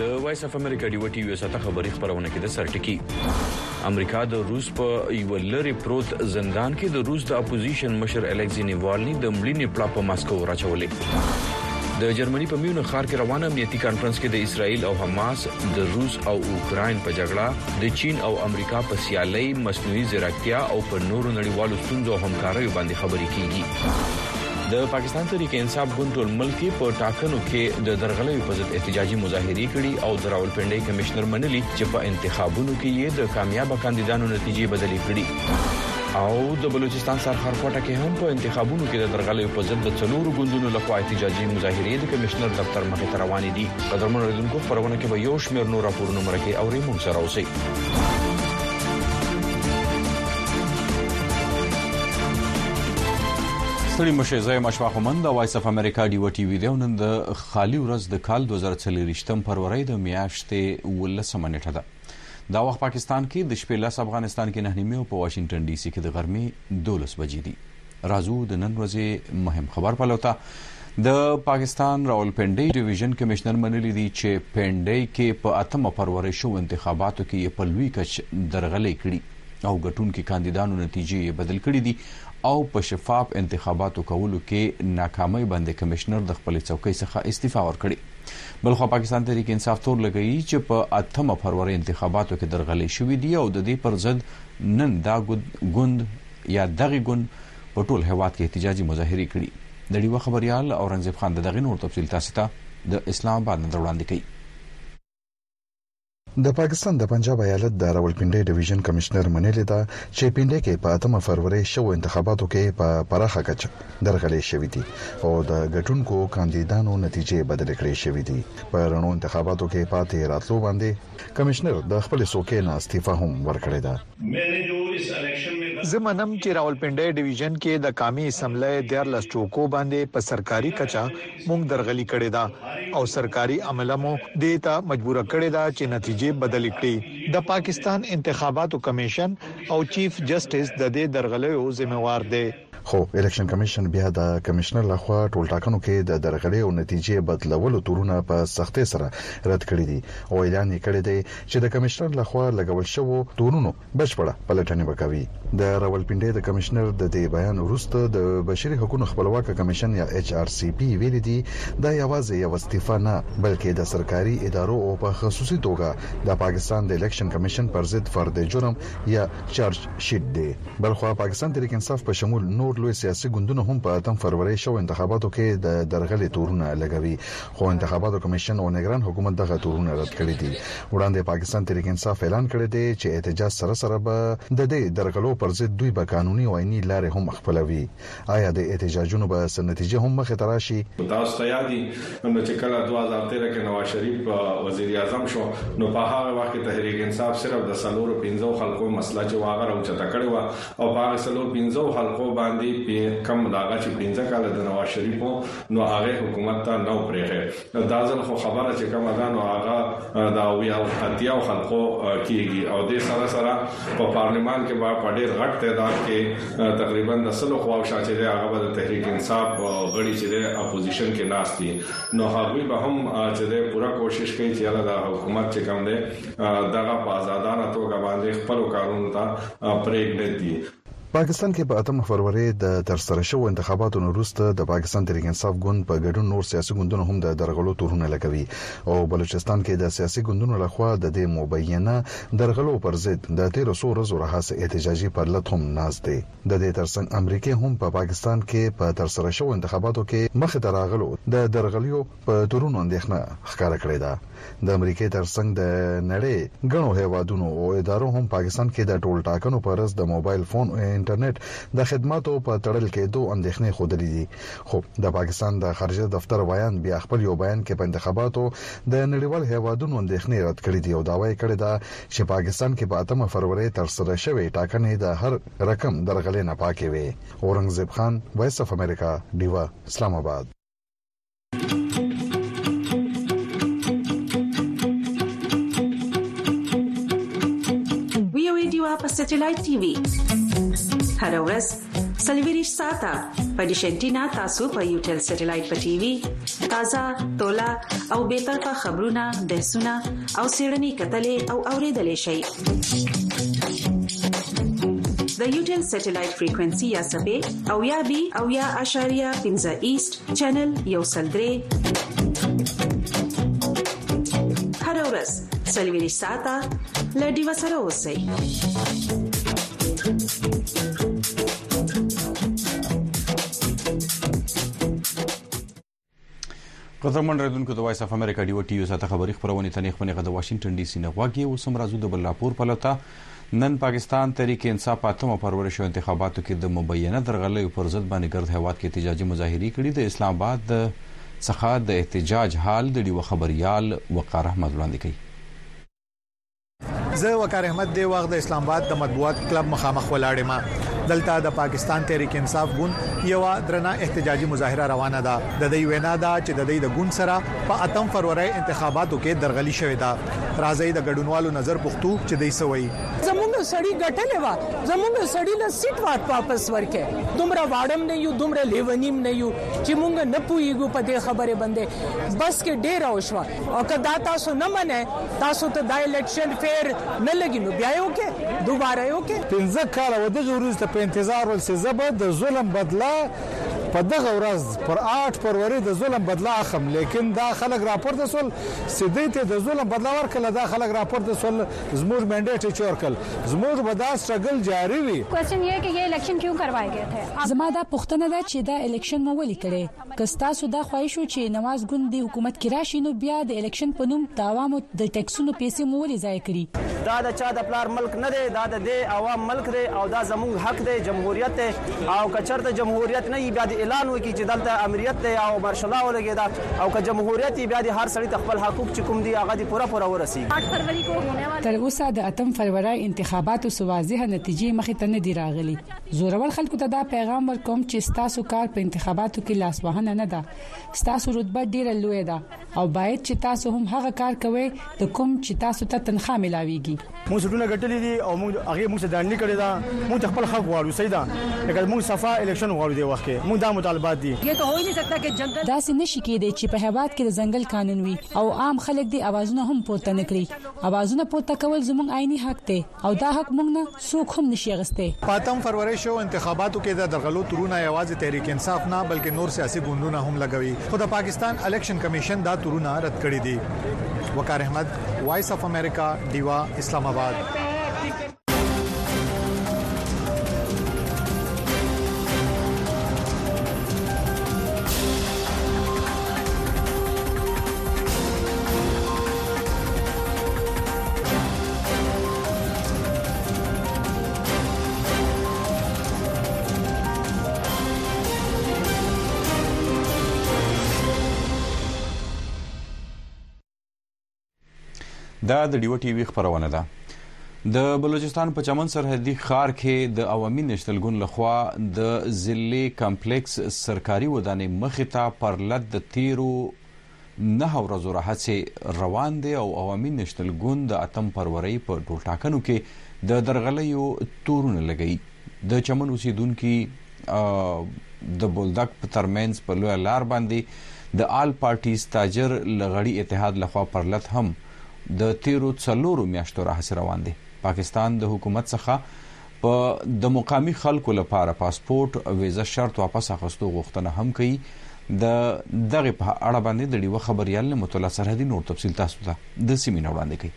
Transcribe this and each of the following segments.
د وایس اف امریکا دی وټي یو ساته خبري خبرونه کې د سرټکی امریکا د روس په یو لری پروت زندان کې د روس د اپوزیشن مشر الکسی نیوالنی د مړینې پلا په ماسکو راچولې د جرمني په میونخ ښار کې روانه امنیتي کانفرنس کې د اسرائیل او حماس د روس او اوکراین په جګړه د چین او امریکا په سیالۍ مصنوعي ځیرکتیا او په نورو نړیوالو ستونزو او همکاریو باندې خبرې کیږي د پاکستان تحریک انصاف ګوند ټول ملک په ټاکنو کې د درغلۍ په ضد احتجاجي مظاهرې کړي او د راولپنډي کمشنر منلي چې په انتخابونو کې یې د کامیاب کاندیدانو نتیجې بدلې کړي او د بلوچستان سرحد کوټه کې هم په انتخابونو کې د درغلۍ په ضد د څلورو ګوندونو لخوا احتجاجي مظاهرې د کمشنر دفتر مخې ته روانې دي قدرمن اوریدونکو خبرونه کې به یو شمېر نور راپورونه مرکه او ریمون سره اوسئ ستړي مشه زای مشفاق مند د وایس اف امریکا دی و ټي وی د نن د خالي ورځ د کال 2023 فروری د میاشتې 19 نیټه ده دا وخت پاکستان کې د شپې لاس افغانستان کې 9:30 او په واشنگټن ډي سي کې د غرمې 12 بجې دي رازو د نن ورځې مهم خبر پلوتا د پاکستان راولپنډي ډیویژن کمشنر منلي دي چې پنډي کې په 8 فروری شو انتخاباتو کې په لوی کچ درغلې کړي او ګټونکو کاندیدانو نتیجې بدل کړي دي او په شفاف انتخاباتو کولو کې ناکامۍ باندې کمشنر د خپل څوکۍ څخه استعفا ورکړي بلخو پاکستان تحریک انصاف تور لګئی چې په 8 فروری انتخاباتو کې درغلې شوې دي او د دې پر ضد نن دا ګوند یا دغه ګوند په ټول هیواد کې احتجاجي مظاهرې کړي د ډیو خبريال اورنګزیب خان دغه نور تفصیل تاسو ته د اسلام آباد نه وړاندې کوي د پاکستان د پنجاب ایالت د راولپنډي ډیویژن کمشنر منلي دا چې پنډي کې په 8 فروری شو انتخاباتو کې په پراخه کچه درغلې شوې دي او د ګټونکو کاندیدانو نتیجې بدل کړې شوې دي په رڼو انتخاباتو کې پاتې راتلو باندې کمشنر د خپل څوکۍ نه استعفا هم ورکړې ده زمنم چې راولپنډي ډیویژن کې د قومي اسمبلی د لاسټوکو باندې په سرکاري کچا مونږ درغلي کړې ده او سرکاري عملمو دیتا مجبور کړې ده چې نتیجې بدل کړي د پاکستان انتخاباتو کمیشن او چیف جسټس د دې درغلیو ذمہوار دی خو الیکشن کمیشن بیا د کمشنر لخوا ټول ټاکنو کې د درغلې او نتیجې بدلولو تورونه په سختۍ سره رد کړی دي او اعلان کړی دی چې د کمشنر لخوا لګول شوی تورونو بشپړه پلټنه وکوي د راولپنډي د کمشنر د دې بیان وروسته د بشري حقوقو خپلواک کمیشن یا ایچ آر سی پی ویل دي دا یوازې یو استعفا نه بلکې د سرکاري ادارو او په خصوصي توګه د پاکستان د الیکشن کمیشن پر ضد فرد جرم یا چارج شیټ دی بلخو پاکستان تحریک انصاف په شمول نور لوی سیاسي ګوندونه هم په 8 فروری شو انتخاباتو کې د درغلې تورونه لګوي خو انتخاباتو کمیشن او نگران حکومت دغه تورونه رد کړی دي وړاندې پاکستان تحریک انصاف اعلان کړی دی چې احتجاج سره به د دې درغلو پر ضد دوی به قانوني او عیني لارې هم خپلوي آیا د احتجاجونو به نتیجه هم مخ ته راشي تاسو ته یادي چې کله 2013 کې نواز شریف وزیر اعظم شو نو په هغه وخت تحریک انصاف صرف د سلور 15 خلکو مسله چې واغره او چتا کړی و او هغه سلور 15 خلکو باندې په کم داغه چې 15 کال د نواز شریف نو هغه حکومت ته نو پرېږه دا ځل خو خبره چې کوم ده نو هغه دا وی او اتیا خلکو کیږي او د سره په پارلیمان کې با په ډېر غټ تعداد کې تقریبا د سلو خو شاته ده هغه د تحریک انصاف غړي چې د اپوزیشن کې ناس دي نو هغه به هم چې د پوره کوشش کوي چې د حکومت چې کوم ده دغه په آزادانه توګه باندې خپل کارونه ته پرېږدي دي پاکستان کې په 8 فروری د ترسره شو انتخاباتو وروسته د پاکستان تحریک انصاف ګوند په ګډون نور سیاسي ګوندونو هم د درغلو تورونه لګوي او بلوچستان کې د سیاسي ګوندونو لخوا د دې مبینه درغلو پر ضد د 1300 ورځو راهیسې احتجاجي پرلط هم ناز دی د دې ترڅنګ امریکا هم په پاکستان کې په ترسره شو انتخاباتو کې مخ ته راغلو د درغلیو په تورونو اندېښنه ښکاره کړې ده د امریکا ترڅنګ د نړۍ غنو هیوادونو او ادارو هم پاکستان کې د ټول ټاکنو پر ورځ د موبایل فون انټرنیټ د خدماتو په تړل کېدو اندېښنې خوده دي خو د پاکستان د خارجه دفتر وایان بیا خپل یو بیان کې په انتخاباتو د نړیوال هیوادونو اندېښنې رد کړې دي او داوای کړی دا چې پاکستان کې په 8 فروری ترسره شوی ټاکنې د هر رقم درغلې نه پاکې وي اورنګزیب خان وایس اف امریکا دیوا اسلام آباد په سټلایټ ټي وي هر ورځ سلویریش ساته په ډیشنټینا تاسو په یوټل سټلایټ په ټي وي تازه تولا او به طرفه خبرونه بحثونه او سیړنی کتلې او اوریدلې شي د یوټل سټلایټ فریکوئنسي یا سبې او یا بي او یا اشاریه 15 ایست چینل یو سلدري هر ورځ سلویریش ساته لډي وسره اوسئ قدرمن ردونکو د وایس اف امریکا ډیو ټي یو ساته خبري خبرونه تنې خبرونه د واشنگټن ډي سي نه واګي او سمرازو د بلاپور پلوتا نن پاکستان تحریک انصاف پاتمه پرورش انتخاباتو کې د مبینه درغلې پر ضد باندې ګرد هواد کې احتجاجي مظاهرې کړې د اسلام آباد څخه د احتجاج حال د ډیو خبريال وقار احمد وړاندې کړي زه وقار احمد دی وخت د اسلام آباد د مطبوعات کلب مخامخ ولاړم دلته د پاکستان تحریک انصاف ګوند یو درنه احتجاجي مظاهره روانه ده د دې وینا ده چې د دې د ګوند سره په 8 فروری انتخاباتو کې درغلي شوې ده راځي د ګډونوالو نظر پښتو چې دې سوي زمونږ سړی ګټلې و زمونږ سړی له سیټ واپس ورکې دومره واړم نه یو دومره لیونیم نه یو چې مونږ نه پويګو په دې خبره باندې بس کې ډېر اوښوا او کدا تاسو نه منه تاسو ته د الیکشن فیر نه لګینو بیا یو کې دوباره یو کې 15 کال و د ورځ په انتظار ول سزبه د ظلم بدلا په دغه ورځ پر 8 فروری د ظلم بدلا اخم لیکن دا خلک راپورته سول سیدی ته د ظلم بدلا ورکړه دا خلک راپورته سول زموږ منډیټ چورکل زموږ بدا سټرګل جاری وي کوېسچن یہ کہ یہ الیکشن کیوں کروائے گئے تھے زما دا پښتنه دا چې دا الیکشن مو ولې کړي کستا سودا خواهش شو چې نواز ګوند د حکومت کې راشي نو بیا د الیکشن په نوم د عوامو د ټیکسونو پیسې مو ولې ضایع کړي دا د چا د پلار ملک نه دی دا د عوام ملک دی او دا زموږ حق دی جمهوریت دی او کچرته جمهوریت نه بیا د اعلان وکړي چې دلته امریت دی او مارشلا ولګي دا او که جمهوریت بیا د هر سړي خپل حقوق چې کوم دی هغه دی پورا ورسي 8 فروری کو ہونے والا تر اوسه د 8 فروری انتخاباتو واضحه نتیجې مخې ته نه دی راغلي زورول خلکو ته دا پیغام ورکوم چې ستاسو کار په انتخاباتو کې لاس وهنه نه ده ستاسو رتبه ډیره لوی ده او باید چې تاسو هم هغه کار کوئ د کوم چې تاسو ته تنخواه ملاويږي موږ ټول غټلې دي او موږ هغه موږ ځانګړي کړی دا موږ خپل حق غواړو سیدا لکه موږ صفا الیکشن غواړو دی وخت کې موږ دا مطالبات دي یہ تو ہو ہی نہیں سکتا کہ جنگل دا سې نشي کېدی چې په هواد کې د ځنګل قانون وي او عام خلک دي اوازونه هم پورته نکړي اوازونه پورته کول زموږ عیني حق دی او دا حق موږ نه څوک هم نشي غسته 8 فروری شو انتخاباتو کې د درغلو تورونه یوازې تحریک انصاف نه بلکې نور سیاسي ګوندونه هم لګوي خو د پاکستان الیکشن کمیشن دا تورونه رد کړی دي وقار احمد وایس اف امریکا دیوا اسلام آباد دا د ډیو ټي وی خبرونه ده د بلوچستان په چمن سرحدي ښار کې د عوامي نشتل ګوند لخوا د ضلعي کمپلیکس سرکاري ودانې مخې ته پر لد د تیرو نه ورځو راهڅه روان دي او عوامي نشتل ګوند د 8 فروری په ټول ټاکنو کې د درغلیو تورونه لګي د چمن اوسیدونکو د بولدک په ترمنځ په لوی لار باندې د آل پارټیز تاجر لغړی اتحاد لخوا پر لد هم د تیرو څلورو میاشتو راهڅه روان دي پاکستان د حکومت څخه په د مقامی خلکو لپاره پاسپورت ویزا شرط واپس اخیستو غوښتنه هم کوي د دغه په اړه باندې د ډیو خبريال نه مطلع سرحدي نور تفصیل تاسو ته د سیمینار وړاندې کوي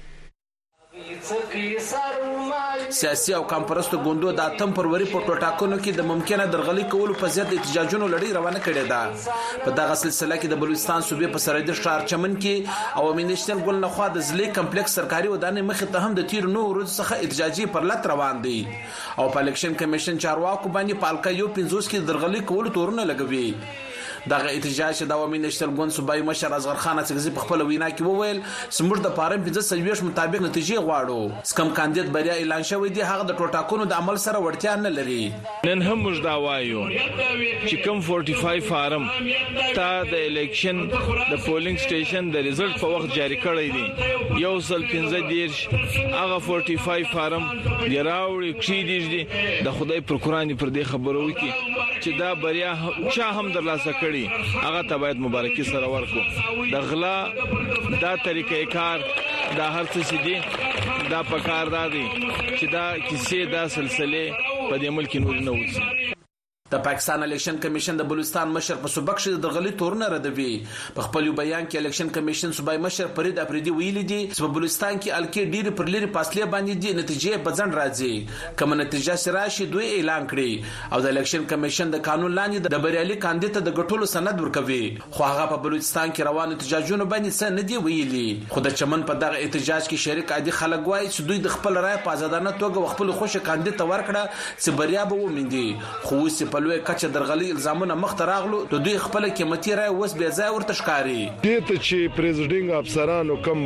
سیاسي او کمپرستو ګوندو د 8 فروری په ټاکنو کې د ممکنه درغلي کولو په ضد احتجاجونو لړۍ روانه کړې ده په دغه سلسله کې د بلوچستان صوبې په سرحدي ښار چمن کې عوامي نشنل ګوند لخوا د ضلعي کمپلیکس سرکاري ودانې مخې ته هم د تیر نو ورځ څخه احتجاجي پرلط روان دي او په الیکشن کمیشن چارواکو باندې پالکا یو 50 کې درغلي کولو تورونه لګوي دغه احتجاج د عوامي نېشنل ګوند صوبایي مشر اصغر خان اڅکزي په خپل وینا کې وویل سمور د فارم 15 مطابق نتیجې غواړو سکم کاندید بریا اعلان شوی دی هغه د ټوټاکونو د عمل سره وړتیا نه لري نن هم موږ دا وایو چې کوم 45 فارم تا د الیکشن د پولینګ سټیشن د ریزلټ په وخت جاری کړی دی یو سل 15 هغه 45 فارم دی راوړي کړي دي د خدای پر قرآن پر دې خبرو وکي چې دا بریا چا هم درلاسه کړي هغه ته باید مبارکي سره ورکو د غلا دا طریقې کار دا هر څه دي دا پکار دادي چې دا کیسې دا سلسله په دې ملک نور نه وځي د پاکستان الیکشن کمیشن د بلوچستان مشر په سبق شې د درغلي تورونه ردوي په خپل بیان کې الیکشن کمیشن صوبایي مشر فرید افریدي ویلي دي چې په بلوچستان کې الکې ډېری پر لري فاصله باندې دي نتیجې بځن راځي کوم نتیجه سراشي دوی اعلان کړي او د الیکشن کمیشن د قانون لاندې د بریالي کاندید ته د ګټلو سند ورکوي خو هغه په بلوچستان کې روان احتجاجونه باندې څه نه دی ویلي خو د چمن په دغه احتجاج کې شریک عادي خلک وایي چې دوی د خپل رائے په آزادانه توګه خپل خوشی کاندید ته ورکړه چې بریا به ومني خو اوس په لوی کچه درغلي الزامونه مخ ته راغلو د دوی خپل قیمتي رائے اوس بیا ځای ورته ښکاري دې ته چې پریزیډنټ افسرانو کم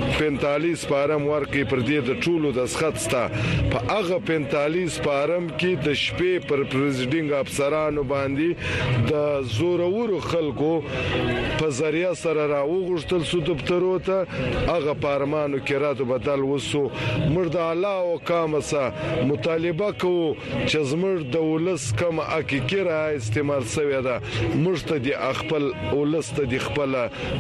45 فارم ورکې پر دې د ټولو د سخت په هغه 45 فارم کې د شپې پر پریزیډنټ افسرانو باندې د زورورو خلکو په ذریعہ سره راوغښتل سو دفترو ته هغه پارمانو کې راتو بدل وسو مرد الله او کامسه مطالبه کو چې زمر د ولس کم حقیقي استعمال شوی دا مرشد دی خپل ولست دی خپل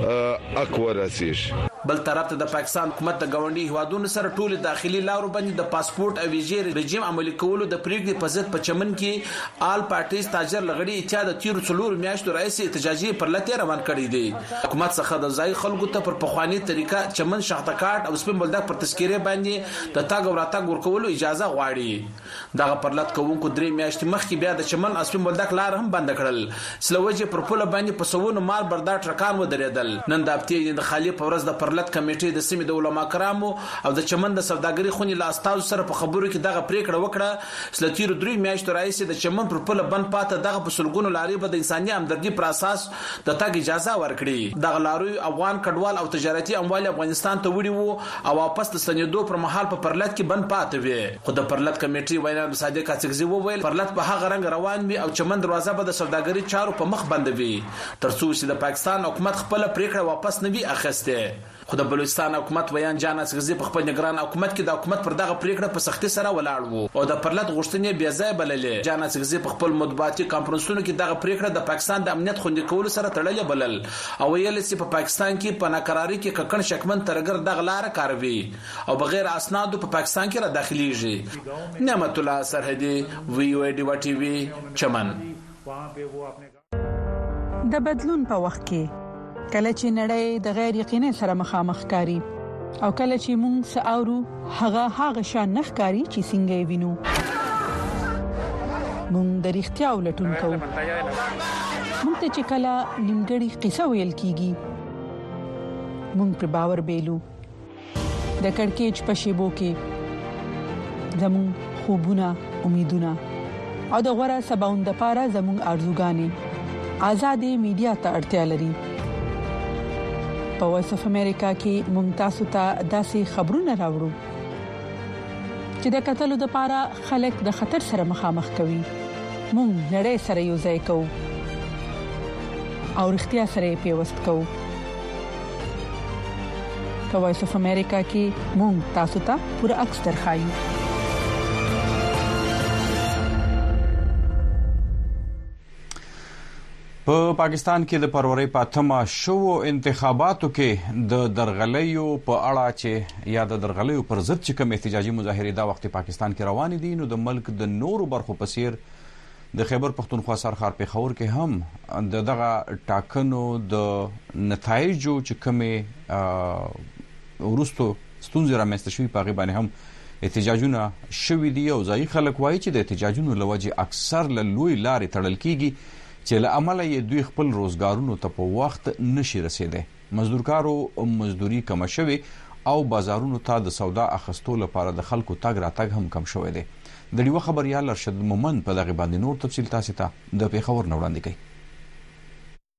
اکوراسیش بل طرف ته د پاکستان حکومت د غونډي هوادونو سره ټول داخلي لارو باندې د پاسپورت او ویزې رژیم عملي کولو د پریکړې په ضد په چمن کې آل پارټیز تاجر لغړي اتحاد تیر څلور میاشتو رئیس احتجاجي پر لته روان کړی دی حکومت څخه د ځای خلکو ته پر پخوانی طریقه چمن شختکاټ او سپین بلدک پر تذکيره باندې د تاګ او راتګ ورکولو اجازه غواړي دغه پر لټ کوونکو درې میاشتې مخکې بیا د چمن سپین بلدک لار هم بند کړل سلوجه پر پوله باندې په سوونو مال بردار ټرکان ودرېدل نن د هفته د خالی په ورځ د پرلط کمیټې د سیمې د علما کرامو او د چمن د سوداګري خونې لا استاذ سره په خبرو کې دغه پریکړه وکړه سلتیر درې میاشتو رئیس د چمن پر پوله بند پاته دغه په سلګونو لاري په د انساني همدردي پر اساس د تاګ اجازه ورکړي دغه لاري افغان کډوال او تجارتي اموال افغانستان ته وړي وو او واپس د سنیدو پر مهال په پرلط کې بند پاته وي خو د پرلط کمیټې وینا صادق اڅکزي وویل پرلط په هغه رنګ روان وي او چمن دروازه به د سوداګري چارو په مخ بندوي ترڅو چې د پاکستان حکومت خپل پریکړه واپس نه وي اخیسته خو د بلوچستان حکومت ویان جان اڅکزي په خپل نگران حکومت کې د حکومت پر دغه پریکړه په سختي سره ولاړ وو او د پرلط غوښتنې بیا ځای بللې جان اڅکزي په خپل مطبوعاتي کانفرنسونو کې دغه پریکړه د پاکستان د امنیت خوندي کولو سره تړلې بلل او ویل چې په پاکستان کې په ناکراری کې ککن شکمن ترګر دغه لار کاروي او بغیر اسنادو په پاکستان کې را داخليږي نعمت الله سرحدي وی او ای ډی و ټي وی چمن د بدلون په وخت کې کله چې نړۍ د غیر یقیني سره مخامخ کاری او کله چې موږ ساورو هغه شان نخکاری چې څنګه وینو موږ د اړتیا ولټون کوو موږ ته چې کله نیمګړی قصه ویل کیږي موږ پر باور بیلو د کڑکېچ په شیبو کې زموږ خوبونه امیدونه او د غوړه سباوند لپاره زموږ ارزوګانې آزادې میډیا ته اړتیا لري په وایس اف امریکا کې ممتاز ته داسې خبرونه راوړو چې د قتل لپاره خلک د خطر سره مخامخ کوي موږ نړۍ سره یو ځای کوو او اړتیا سره پیوست کوو په وایس اف امریکا کې موږ تاسو ته پوره عکس درخایو په پاکستان کې د فروری په 8 شو انتخاباتو کې د درغلیو په اړه چې یا د درغلیو پر ضد چې کوم احتجاجي مظاهره دا وخت پاکستان کې روان دي نو د ملک د نورو برخو په څیر د خیبر پختونخوا سرخار پیښور کې هم دغه ټاکنو د نتایجو چې کومه ورستو ستونزې رامنځته شوي په غیبانه هم احتجاجونه شوي دي او ځای خلک وایي چې د احتجاجونو لوجه اکثر له لوی لارې تړل کیږي چې له عمله یې دوی خپل روزګارونو ته په وخت نشي رسیدي مزدورکارو مزدوري کم شوي او بازارونو ته د سودا اخستو لپاره د خلکو تاګ راتګ هم کم شوی دی د یو خبريال ارشد مومن په دغه باندې نور تفصیل تاسو ته د پیښور نوړاندې کوي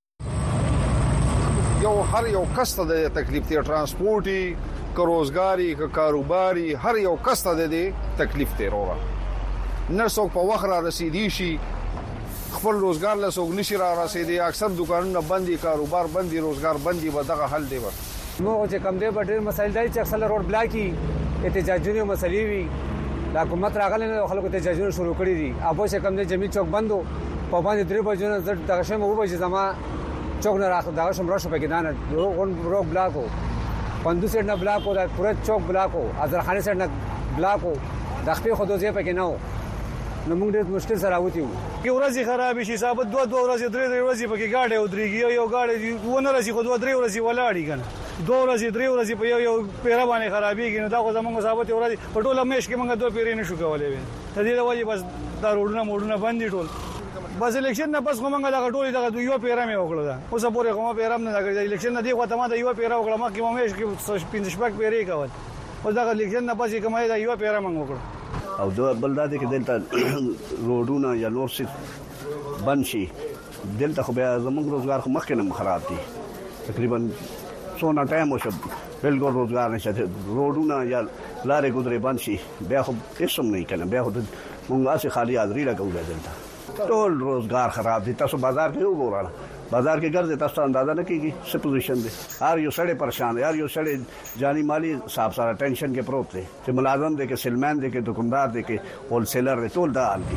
یو هر یو کس ته د تکلیف دی ترانسپورټي که روزګاری که کاروباري هر یو کس ته د تکلیف دی وروره نه څوک په وخت را رسیدي شي خپل روزګار له څوک نشي را رسیدي اکثر دکانونه بندي کاروبار بندي روزګار بندي ودغه حل دی ور نو چې کم دی په ډېر مسایل دی چې اکثر روډ بلاکي احتجاجونه مسلې وي د حکومت راغلی نه خلکو احتجاجونه شروع کړي دي اپو چې کم دی جمی چوک بندو په باندې 3 بجو نه دغه شمه و بجې زما چوک نه راځه دغه شم راشه پکې نه روډ بلاکو پندو سیټ نه بلاکو دا پوره چوک بلاکو ازرخانه سیټ نه بلاکو د خپل خودوزه پکې نه نو موږ ډېر مشکل سره راوتیو کې ورځي خراب شي ثابت 2 ورځې 3 ورځې پکې گاډي او درېږي یو گاډي ونه راسي خو 2 ورځې ولاړی کنه 2 ورځې 3 ورځې په یو پیرا باندې خرابېږي نو دا خو زموږ ثابت ورځي په ټوله مېش کې موږ 2 پیرې نشو کولای ته دې لوي بس دا روډونه باندې ټول بس الیکشن نه پس کومه دا ټولې دا یو پیرا مې وکړه دا اوس پورې کومه پیرا نه دا الیکشن نه دی خو ته ما دا یو پیرا وکړه ما کې مېش کې 15 شپږ پیرې کول اوس دا الیکشن نه پس کومه دا یو پیرا موږ وکړه او دا بل دا کې دلته روډونه یا نور څه بند شي دلته خو بیا زموږ روزګار خو مخکې نه خراب دي تقریبا څونه ټایم وشو بالکل روزګار نشته روډونه یا لارې ګذرې بند شي بیا خو هیڅ هم نه کنه بیا خو موږ اسې خالی حاضري لګولې دلته ټول روزګار خراب دي تاسو بازار کې وګورئ بازار کې ګرځي تاسو اندازه نه کیږي څه پوزیشن دی هر یو سړی پریشان دی هر یو سړی جانی مالی صاحب سره ټینشن کې پروت دی چې ملازم دی کې سیلمن دی کې دکاندار دی کې هول سیلر دی ټول دا حال دی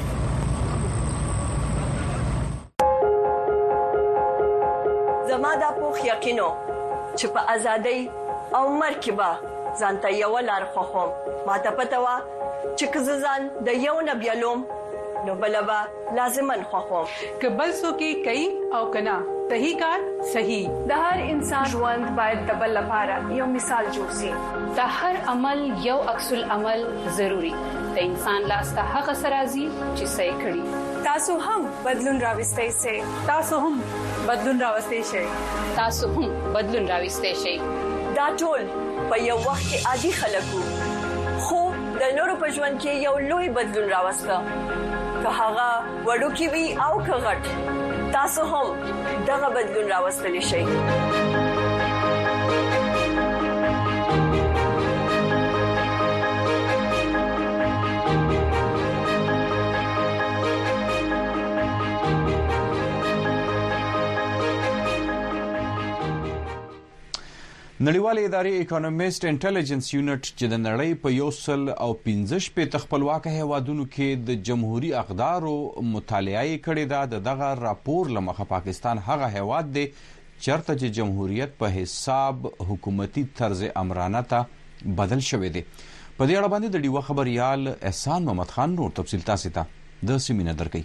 زما دا پوخ یقینو چې په ازادۍ او مرکبه ځانته یو لار خوخم ما ته پته وا چې کززان د یو نبیلوم نو بلبا لازمن خوخم کبل سو کې کوي او کنا صحیح کار صحیح د هر انسان ژوند باید د بل لپاره یو مثال جوړ شي د هر عمل یو عکس العمل ضروری د انسان لاس ته هغه سرازي چې صحیح کړي تاسو هم بدلون راوستئ شئ تاسو هم بدلون راوستئ شئ تاسو هم بدلون راوستئ شئ دا ټول په یو وخت کې عادي خلکو خو د نورو په ژوند کې یو لوی بدلون راوسته که هغه وړو کې وي او که غټ تاسو هم دغه بدلون راوستلی شئ نړیوالې ادارې اکونومیست انټيليجنس یونټ چې د نړۍ په 115 خپلواک هیوادونو کې د جمهوریت اقدارو مطالعه کړې ده دغه راپور لمخه پاکستان هغه هیواد دی چرته چې جمهوریت په حساب حکومتي طرز امرانه ته بدل شوی دی په دې اړه باندې د ډیوه خبريال احسان محمد خان نور تفصیل تاسو ته د سیمینه درکې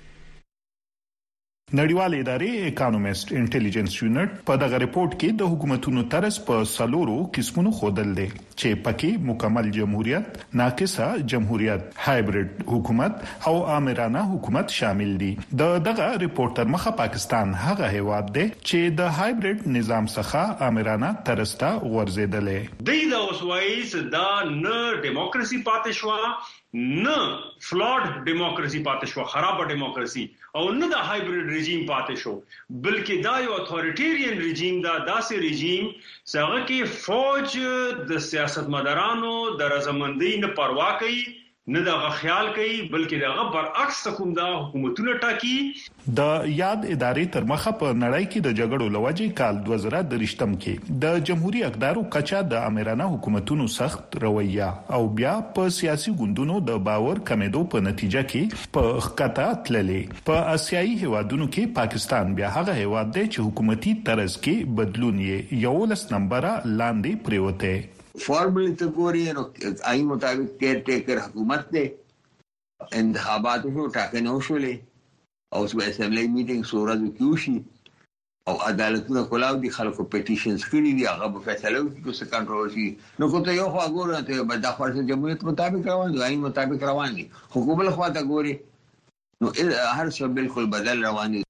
نړیوالې ادارې اکونومیست انټيليجنس یونټ په دغه ریپورت کې د حکومتونو طرز په سلورو قسمونو خودل دي چې پکې مکمل جمهوریت، ناقصه جمهوریت، هایبرید حکومت او آمرانه حکومت شامل دي. دغه ریپورت تر مخه پاکستان هغه هیواد دی چې د هایبرید نظام څخه آمرانه طرزته ورزيدلې. د اوسوایس دا نه دیموکراسي پاتې شو نه فلوډ دیموکراسي پاتې شو خراب دیموکراسي او نه د هایبرید رژیم پاتې شو بلکې دا یو اتوریټیرین رژیم دا داسې رژیم څنګه کې فوج د سیاستمدارانو د رضامندۍ نه پروا کوي نه دا خیال کوي بلکې دا برعکس کوم دا حکومتونه ټاکي. د یاد ادارې تر مخه په نړۍ کې د جګړو لوجې کال 2023 کې د جمهوریت اقدارو کچا د امرانه حکومتونو سخت رویه او بیا په سیاسي ګوندونو د باور کمیدو په نتیجه کې په خطا تللې. په آسیایي هیوادونو کې پاکستان بیا هغه هیواد دی چې حکومتي طرز کې بدلون یې 11 نمبر لاندې پریوته. فارملی ته ګوري نو آئین مطابق کیر ټیکر حکومت دی انتخابات شو ټاکنې وشولې او اسمبلی میټینګ سورازو کیوشي او عدالتونه کولاو دي خلکو پټیشنز کړي دي هغه په فیصله وکړي څه کنټرولشي نو کوته یو خو وګورئ ته د خپل جمهوریت مطابق روان دي آئین مطابق روان دي حکومت خو ته ګوري نو هر څه بالکل بدل روان دي.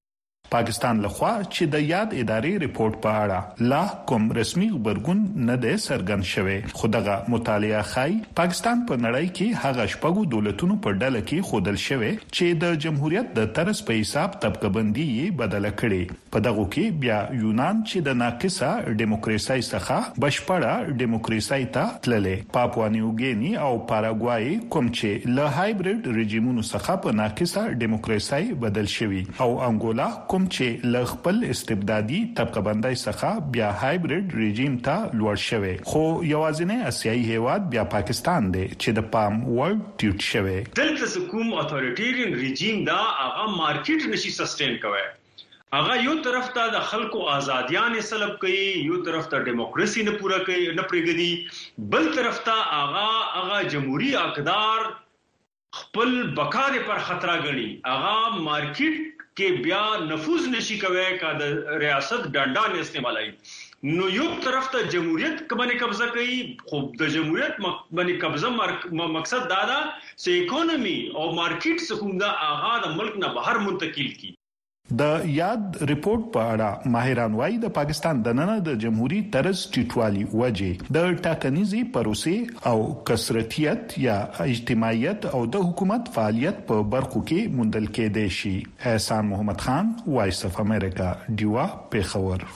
پاکستان لخوا چې د یاد ادارې ریپورت په اړه لا کوم رسمي خبرګون نه دی څرګند شوی، خو دغه مطالعه ښایي پاکستان په نړۍ کې هغه شپږو دولتونو په ډله کې ښودل شوی چې د جمهوریت د طرز په حساب طبقه بندي یې بدله کړې. په دغه کې بیا یونان چې د ناقصه دیموکراسي څخه بشپړه دیموکراسي ته تللې، پاپوا نیو ګینی او پاراګوای کوم چې له هایبرید رژیمونو څخه په ناقصه دیموکراسي بدل شوی، او انګولا کوم چې له خپل استبدادي طبقه بندۍ څخه بیا هایبرید رژیم ته لوړ شوی. خو یوازینی اسیایي هیواد بیا پاکستان دی چې د پام وړ ټیټ شوی. دلته کوم اتوریټیرین رژیم دا هغه مارکیټ نشي سسټین کوي. هغه یو طرف ته د خلکو آزادیان سلب کوي، یو طرف ته دیموکراسي نه پوره کوي نه پرېږدي، بل طرف ته هغه جمهوریت اقدار خپل بقا پر خطر غني. هغه مارکیټ کې بیا نفوذ نشي کوي کا د ریاست ډنډا نه استعمالای. نو یو طرف ته جمهوریت باندې قبضه کوي، خو د جمهوریت باندې قبضه مقصد دا ده چې اکونومي او مارکیټ څخه دا هغه د ملک نه بهر منتقل کی. د یاد ریپورت په اړه ماهران وايي د پاکستان د نن د جمهوریت طرز ټیټوالي وجه د ټاکنیزي پروسې او کثرتیت یا اجتماعیت او د حکومت فعالیت په برخو کې موندل کېدای شي. احسان محمد خان، وایس اف امریکا، ډیوا، پیښور.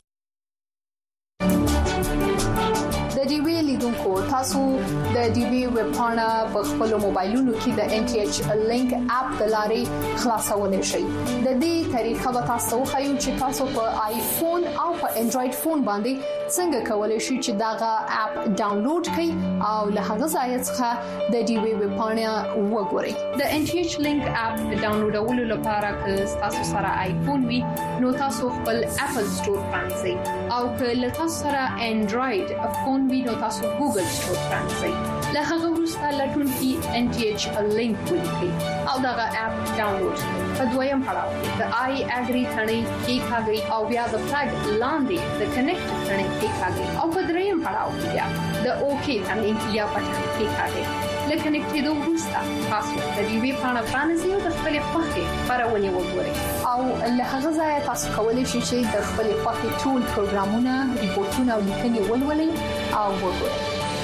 د ډیوی لیدونکو تاسو د ډیوی ویب پاڼه په خپل موبایلونو کې د NTH لینک اپ د لارې خلاصولای شئ. د دې طریقه به تاسو خایو چې تاسو په آیفون او په انډراید فون باندې څنګه کولای شئ چې داغه اپ ډاونلوډ کړئ او له هغه ځای څخه د ډیوی ویب پاڼه وګورئ. د NTH لینک اپ ډاونلوډولو لپاره که تاسو سره آیفون وي نو تاسو خپل اپل سٹور پرانځئ، او که له تاسو سره انډراید فون وي نو تاسو ګوګل سٹور پرانځئ. له هغه وروسته لټونکي NTH لینک ولیکئ او دغه اپ ډاونلوډ کړئ. په دویم پړاو کې د آی اګری ثنې کې کاږي او بیا د فلګ لاندې د کنیکټ ثنې کې کاږي، او په دریم پړاو کې بیا د اوکی ثنې یا بټن کې کاږي. لکه نکټېدو وروسته تاسو د دې پاڼه پرانځئ او د خپل خوښې خبرونه وګورئ، او له هغه ځای تاسو کولی شئ چې د خپل خوښې ټول پروګرامونه، ریپورتونه او لیکنې ولولئ او وګورئ.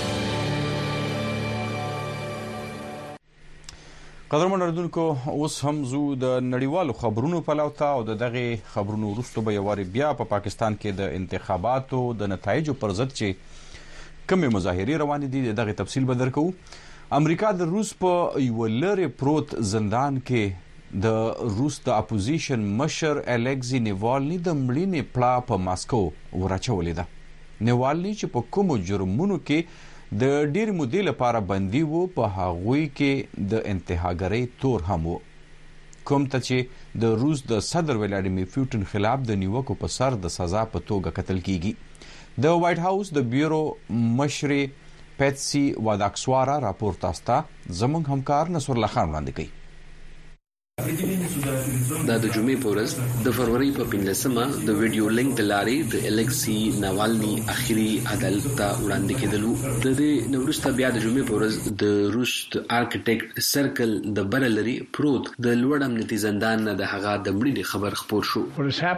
قدرمن اردوونکو، اوس هم زو د نړیوالو خبرونو په لور ته، او دغه خبرونو وروسته به یواري بیا په پاکستان کې د انتخاباتو د نتایجو پر ضد چې کومه مظاهره روان دي دغه تفصیل به درکو. امریکا د روس په یو لری پروت زندان کې د روس د اپوزیشن مشر الکسی نیوالنی د مړینې پړه په ماسکو ورچولې ده. نیوالنی چې په کومو جرمونو کې د ډیر مودې لپاره بندي وو، په هغوی کې د انتهاګرۍ تور هم وو، کوم ته چې د روس د صدر ولادیمیر پوتین خلاف د نیوکو په سر د سزا په توګه قتل کیږي. د وایټ هاوس د بیورو مشر پیټسی واداکسوارا راپور تاستا زموږ همکار نصر الله خان وړاندې کوي. دا د جمعې په ورځ د فروری په 15مه د ویډیو لینک د لارې د الکسی ناوالني اخیری عدالت ته وړاندې کېدلو. د دې نورسته بیا د جمعې په ورځ د روس د آرکیټیکټ سرکل د برلری پروت د لوړ امنیتي زندان نه د هغه د مړینې خبر خپور شو.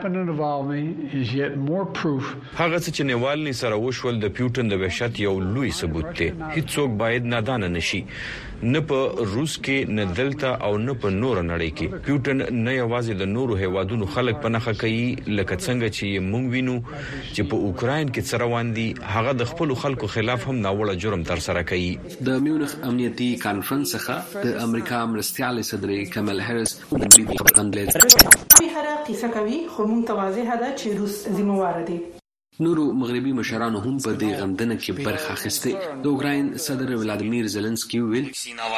هغه چې نیوالني سره وشول د پیوټن د وحشت یو لوی ثبوت دی. هیڅوک باید نادان نشي، نه په روس کې، نه دلته او نه په نور نړۍ کې. پیوټن نه یوازې د نورو هیوادونو خلک په نخښه کوي، لکه څنګه چې موږ وینو چې په اوکراین کې څه روان دي، هغه د خپل خلکو خلاف هم ناوړه جرم تر سره کوي. د میونخ امنیتي کانفرنس څخه د امریکا مرستيال صدر کمال هریس د دې خبره قصه کوي، خو موږ ته واضح ده چې روس ذمہوار دي. نورو مغربي مشرانو هم په دې غندنه کې برخه اخیسته. د اوکراین صدر ولادیمیر زيلنسکي ویل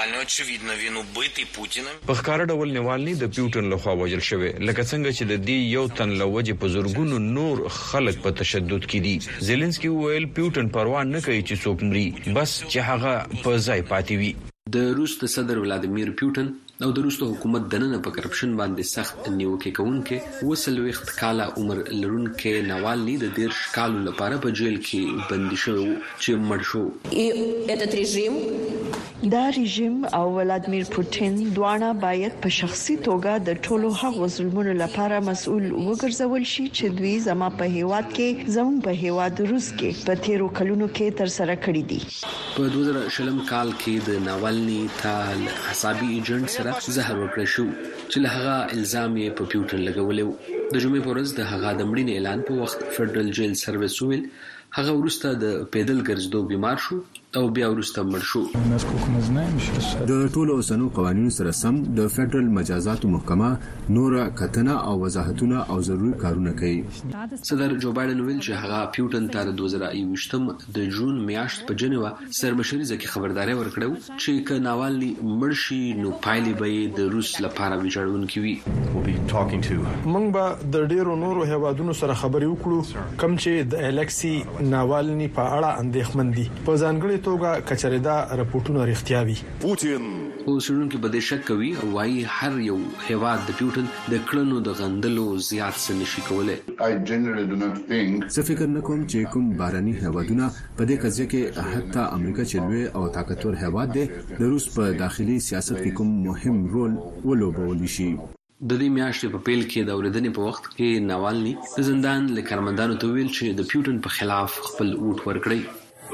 په ښکار ډول نیوالني د پیوټن لخوا وژل شوی، لکه څنګه چې د دې یو تن لوجه په زورګونو نور خلک په تشدد کې دي. زيلنسکي ویل پیوټن پروا نه کوي چې څوک مري، بس چې هغه په ځای پاتې وي. د روس د صدر ولادیمیر پیوټن او د روس حکومت دننه په کرپشن باندې سخت نیوکه کوونکې وسلويخت کاله عمر لرونکې ناوالني د 10 کالو لپاره په جیل کې بندي شو چې مړ شو. دا رژیم او ولادمیر پوتین دواړه باید په شخصي توګه د ټولو هغو ظلمونو لپاره مسؤل وګرځول شي چې دوی زموږ په هیواد کې زموږ په هیواد روس کې په تیرو کلونو کې تر سره کړی دي. په 2000 کال کې د ناوالني تال حسابي ایجنټ سره زهر ورکړل شو چې له هغه الزام یې په پیوټن لګولې. د جمعې په ورځ د هغه د مړینې اعلان په وخت فدرال جیل سرویس ویل هغه ورسته د پیدل ګرځېدو بیمار شو او بیا ورسته مړ شو. د ټولو اوسنو قوانینو سره سم د فدرال مجازاتو محکمه نور کتنه او وضاحتونه او ضروري کارونه کوي. صدر جو بایدن ویل چې هغه پیوټن ته 2021 د جون میاشت په جنیوا سرمشري ځکه خبرداري ورکړو چې ک ناوالني مړ شي نو پایلې به د روس لپاره ویجاړونکې وي. موږ به د ډیرو نورو هیوادونو سره خبرې وکړو کوم چې د الکسی ناوالني په اړه اندېښمن دي په ځانګړي توګه کچریدا راپورټونه رښتیا وي. پوتین اوسرونکو به د شک کوي او وايي هر یو هیواد د پیوټن د کړنو د غندلو زیات څه نشي کولای. زه فکر نه کوم چې کوم باراني هیوادونه په دې قضیه کې حتی امریکا چې لوی او طاقتور هیواد دی د روس په داخلي سیاست کې کوم مهم رول ولوبولی شي. د دې میاشتې په پیل کې د اوریدنې په وخت کې ناوالني د زندان له کارمندانو ته ویل چې د پیوټن په خلاف خپل ووټ ورکړي.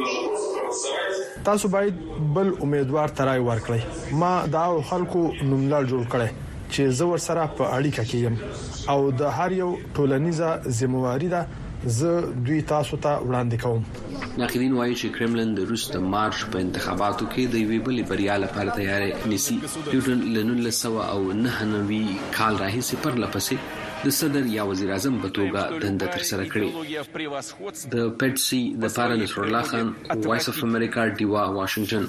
تاسو باید بل امیدوار ترای ورکړئ. ما دا خلکو نوملړ جوړ کړی چې زه ورسره په اړیکه کې یم او د هر یو ټولنیزه ذمہواری ده زه دوی تاسو ته وړاندې کوم. ناقدین وایي چې کرملن د روس د مارچ په انتخاباتو کې د یوې بلې بریا لپاره تیاری نیسي. پیوټن له 1999 کال راهیسې پرلپسې د صدر یا وزیر اعظم په توګه دنده ترسره کړې. د پټسي د پاره نصر الله خان، وایس اف امریکا، ډیوا، واشنگټن.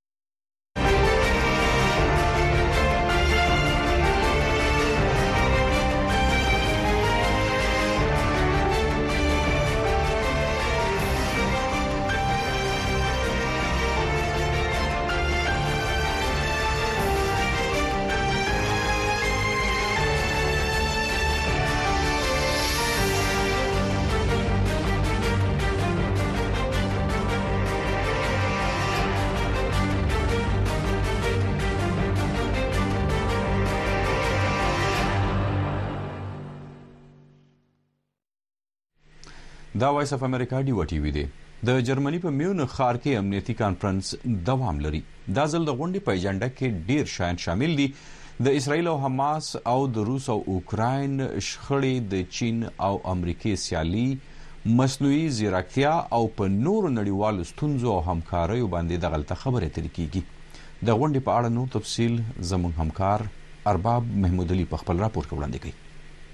دا وایس اف امریکا ډیوا ټي وی دی. د جرمني په میونخ ښار کې امنیتي کانفرنس دوام لري. دا ځل د غونډې په اجنډا کې ډیر شیان شامل دي. د اسرایل او حماس او د روس او اوکراین شخړې، د چین او امریکای سیالي، مصنوعي ځیرکتیا او په نورو نړیوالو ستونزو او همکاریو باندې دغلته خبرې اترې کیږي. د غونډې په اړه نو تفصیل زموږ همکار ارباب محمود علي په خپل راپور کې وړاندې کوي.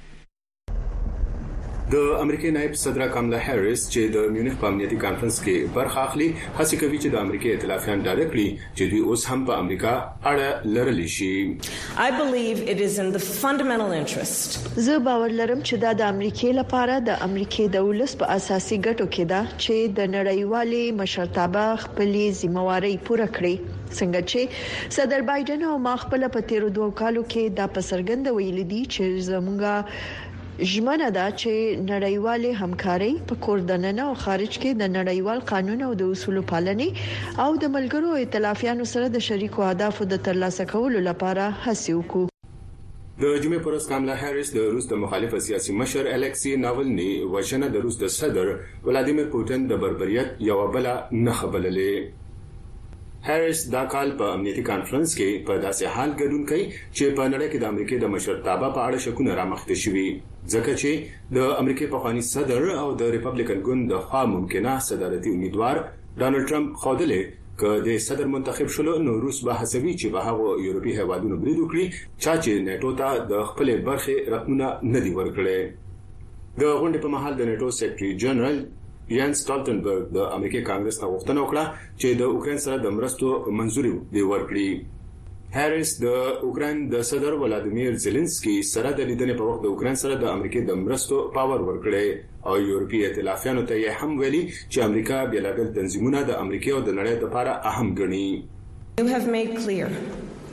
د امریکای نائب صدر کاملا هریس چې د میونخ په امنیتي کانفرنس کې برخه اخلي هڅه کوي چې د امریکای ائتلافیان ډاډه کړي چې دوی اوس هم په امریکا اړه لرلی شي. I believe it is in the fundamental interest. زه باور لرم چې دا د امریکای لپاره د امریکای د ولس په اساسي ګټو کې ده چې د نړیوالې مشرتابه خپلې ذمہواری پوره کړي. څنګه چې صدر بایدن او ما خپل په تیرو 2 کالو کې دا پسرګند ویل دي چې زموږه ژمنه ده چې نړیوالې همکاري په کور دننه او خارج کې د نړیوال قانون او د اصولو پالنې او د ملګرو ائتلافیانو سره د شریکو اهدافو د ترلاسه کولو لپاره هڅه وکړو. د جمعې پر ورځ کاملا هریس د روس د مخالف سیاسي مشر الکسی ناولني وژنه د روس د صدر ولادیمیر پوتین د بربریت یو بل نه خبرلې. هریس دا کال په امنیتي کانفرنس کې په داسې حال ګډون کوي چې په نړۍ کې د امریکای د مشرتابه په اړه شکونه رامخته شوي، ځکه چې د امریکای پخوانی صدر او د ریپبلیکن ګوند د خوا ممکنه صدارتي امیدوار ډانلډ ټرمپ خوادلې که د صدر منتخب شول نو روس به هڅوي چې په هغو یورپي هیوادونو برید وکړي چې نیټو ته د خپل برخې رقمونه نه دی ورکړي. د غونډې په مهال د نیټو سیکریټري جنرال یانس سټالټنبرګ د امریکای کانګرس ته غوښتنه وکړه چې د اوکرين سره د مرستو منځوري دی ورکړي. هریس د اوکرين د صدر ولادیمیر زيلنسکي سره د لیدنې په وخت د اوکرين سره د امریکای د مرستو پاور ورکړي او یورپي ائتلافیانو ته یې هم ویلي چې امریکا بیلابل تنظیمونه د امریکای او د نړۍ لپاره اهم ګڼي. You have made clear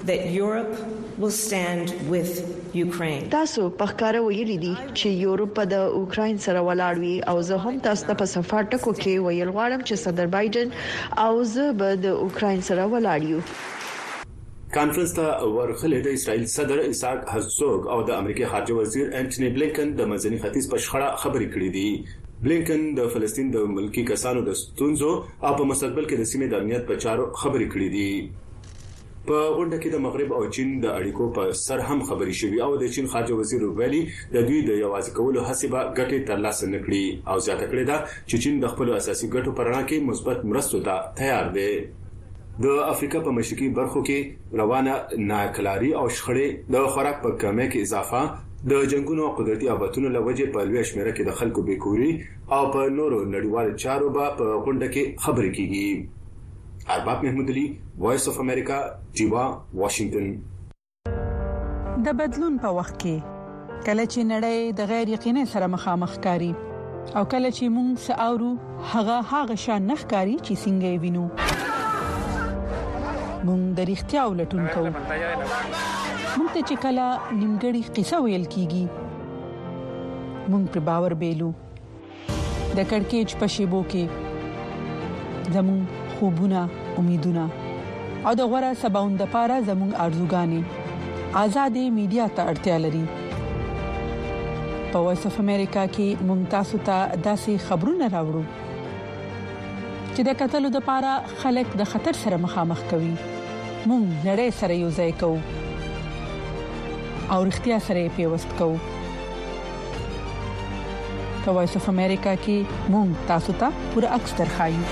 that Europe will stand with Ukraine. تاسو په ښکارا ویلي دي چې یورپ د اوکراین سره ولاړ وي او زه هم تاسو ته په سفر ټکو کې ویل غواړم چې صدر بایدن او زه به د اوکراین سره ولاړ یو. کانفرنس ته ورغلي د اسرائیل صدر اسحاق هرزوګ او د امریکا خارجه وزیر انټونی بلینکن د منځني ختیځ په شخړه خبرې کړې دي. بلینکن د فلسطین د ملکی کسانو د ستونزو او په مستقبل کې د سیمې د امنیت په چارو خبرې کړې دي. په غونډه کې د مغرب او چین د اړیکو په سر هم خبرې شوې او د چین خارجه وزیر ویلي د دوی د یوازې کولو هڅې به ګټې ترلاسه نکړي او زیاته کړې ده چې چین د خپل اساسي ګټو پر وړاندې کې مثبت مرستو ته تیار دی. د افریقا په مشرقي برخو کې روانه ناکلاري او شخړې د خوراک په کمۍ کې اضافه د جنگونو قدرتي آفتونو لوجه په لوی شمیره کې د خلکو بیکوري او په نورو نړیوالو چارو په غونډه کې خبرې کیږي. ارباب محمود علي، وایس اف امریکا، جیوا، واشنگټن. د بدلون په وخت کې کله چې نړۍ د غیر یقیني سره مخامخ کاری او کله چې موږ ساورو هغه شان نخکاری چې څنګه وینو موږ د اړتیا ولټون کوو. موږ ته چې کله نیمګړی قصه ویل کیږي موږ پر باور بیلو. د کڑکېچ په شیبو کې زموږ خوبونه، امیدونه او د غوړه سباوند لپاره زموږ ارزوګانې آزادې میډیا ته اړتیا لري. په وایس اف امریکا کې موږ تاسو ته داسې خبرونه راوړو چې د قتل لپاره خلک د خطر سره مخامخ کوي. موږ نړۍ سره یو ځای کوو او اړتیا سره پیوست کوو. په وایس اف امریکا کې موږ تاسو ته پوره عکس درخایو.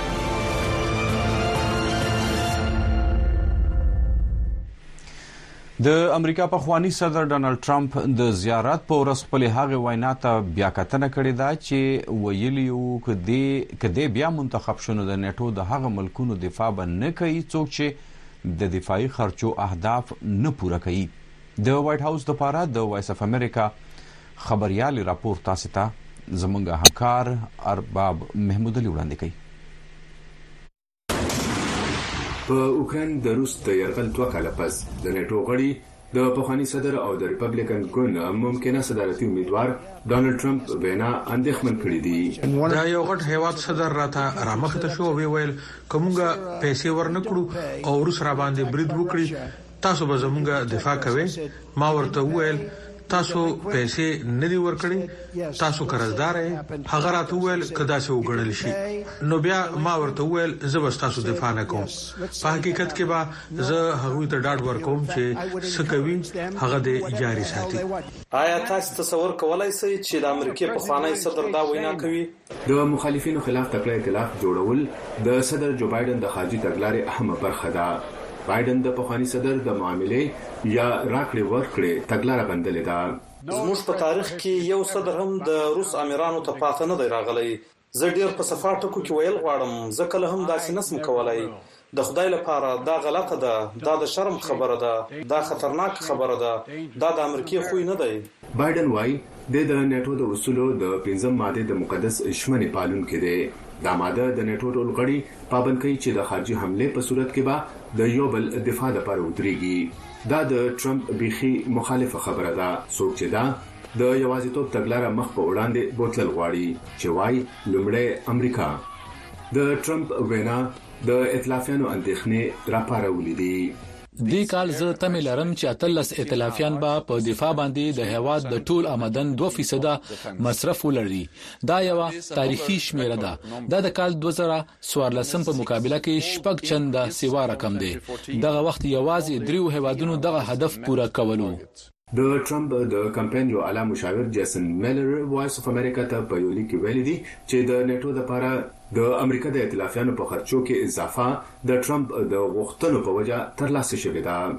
د امریکا په خوانی صدر ډانلډ ټرمپ د زیارت په ورځ خپل هغه وینا ته بیا کتنه کړې ده چې ویلي وو کدی بیا منتخب شونه د نیټو د هغه ملکونو دفاع به نه کوي څوک چې د دفاعي خرچو اهداف نه پوره کوي. د وایټ هاوس لپاره د وایس اف امریکا خبريالي راپور تاسو ته زمونږ همکار ارباب محمود علي وړاندې کوي. په اوکرين د روس د یرغل 2 کال پس د نیټو غړي د پخوانی صدر او د ریپبلیکن ګوند ممکنه صدارتي امیدوار ډانلډ ټرمپ وینا اندېښمن کړی دی. دا یو غټ هیواد صدر راته رامخته شو ویل کومګه پیسې ورنکړو او روس را باندې برید وکړي تاسو به زموږه دفاع کوئ. ما ورته ویل تاسو پیسې نه دی ورکړي تاسو قرضدار یې. هغه راته ویل کدا څه وګڼل شي نو بیا ما ورته ویل زه به تاسو دفاع نه کوم. په حقیقت کې به زه هغوی ته ډاډ ورکوم چې سکوي هغه د جاري ساتي. آیا تاسو تصور کولای شئ چې د امریکای په خوانی صدر دا وینا کوي؟ د مخالفینو خلاف تکړه ائتلاف جوړول د صدر جو بایدن د خارجي تګلارې اهمه برخه ده. بایدن د پخوانی صدر د معاملې یا راکړې ورکړې تګلارې بندلې ده. زموږ په تاریخ کې یو صدر هم د روس امیرانو ته پاتې نه دی راغلی. زه ډیر په صفار ټکو کې ویل غواړم زه کله هم داسې نسم کولای. د خدای لپاره دا غلطه ده، دا د شرم خبره ده، دا خطرناک خبره ده، دا د امریکای خوې نه دی. بایدن وايي د نیټو د اصولو د 5 ماده د مقدس شمنې پالون کې دی. دا ماده د نیټو ټول غړي پابند کوي چې د خارجي حمله په صورت کې به د یو بل دفاع لپاره ودرېږي. دا د ټرمپ بيخي مخالفه خبره ده. څوک چې دا د یوازیتوب تګلارې مخ په وړاندې بوتل غواړي چې وايي لومړی امریکا. د ټرمپ وینا د ائتلافیانو اندېښنې راپارولې دي. دې کال زه تمه لرم چې اتلس ائتلافیان به په دفاع باندې د هیواد د ټول آمدن 2% مصرف ولري. دا یو تاریخي شمیره ده. دا د کال 2014 په مقابله کې شپږ چنده سیوا رقم دی. دغه وخت یوازې دریو هیوادونو دغه هدف پوره کولو. د ټرمپ د کمپاین یو اعلی مشاور جیسن میلر وایس اف امریکا ته په یو لیک ویلي دي چې د نیټو لپاره د امریکا د ائتلافیانو په خرچو کې اضافه د ټرمپ د غوښتنو په وجه ترلاسه شوې ده.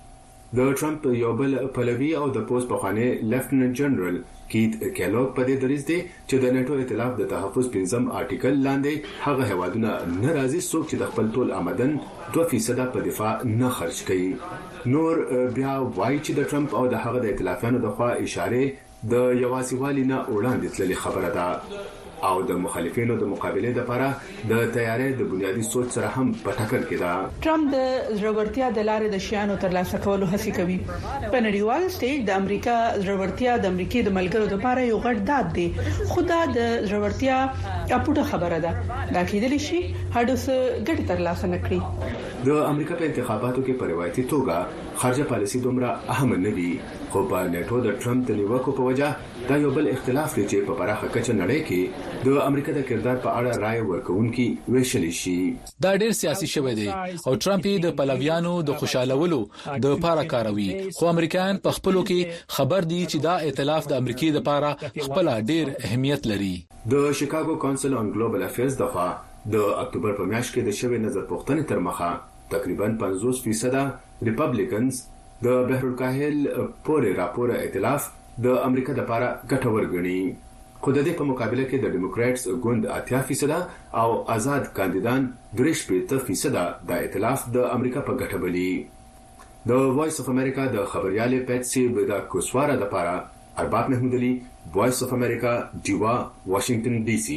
د ټرمپ یو بل پلوي او د پوسټ پخوانی لیفټننټ جنرال کیت کیلوګ په دې دریځ دی چې د نیټو ائتلاف د تحفظ 5 آرټیکل لاندې هغه هیوادونه ناراضي څوک چې د خپل ټول آمدن 2% په دفاع نه خرج کوي. نور بیا وایي چې د ټرمپ او د هغه د ائتلافیانو د خوا اشاره د یوازیوالي نه وړاندې تللي خبره ده. او د مخالفینو د مقابله لپاره د تیارې د بنیادی سوچ سره هم په ټکر کې ده. ټرمپ د ضرورتیا د لارې د شیانو ترلاسه کولو هڅه کوي. په نړیوال سټیج د امریکا ضرورتیا د امریکای د ملګرو لپاره یو غټ داد دی، خو دا د ضرورتیا اپوټه خبره ده. دا کېدلی شي هډوس ګټه ترلاسه نکړي. د امریکا په انتخاباتو کې په روایتي توګه خارجه پالیسي دومره اهم نه دي، خو په نیټو د ټرمپ د نیوکو په وجه دا یو بل اختلاف دی چې په پراخه کچه نړۍ کې د امریکا د کردار په اړه رائے ورکوونکي ویشل شي. دا ډیر سیاسي شوی دی او ټرمپ د پلویانو د خوشالولو د لپاره کاروي، خو امریکایان په خپلو کې خبر دي چې دا ائتلاف د امریکای لپاره خپل ډیر اهمیت لري. د شیکاګو کونسل اون ګلوبل افیرز دغه د اکتوبر په میاشت کې د شوی نظر پوښتنې تر مخه تقریبا 50% ریپبلیکنز د بهرالکاهل پورې راپور ائتلاف د امریکا لپاره ګټور ګڼي، خو د دې په مقابله کې د ډیموکراتس ګوند 80% او آزاد کاندیدان 3% د ائتلاف د امریکا په ګټه بلی. د وایس اف امریکا د خبريالې پیټسي بدا کوسوارا لپاره ارباب محمود علي، وایس اف امریکا، ډیوا، واشنگټن ډي سي.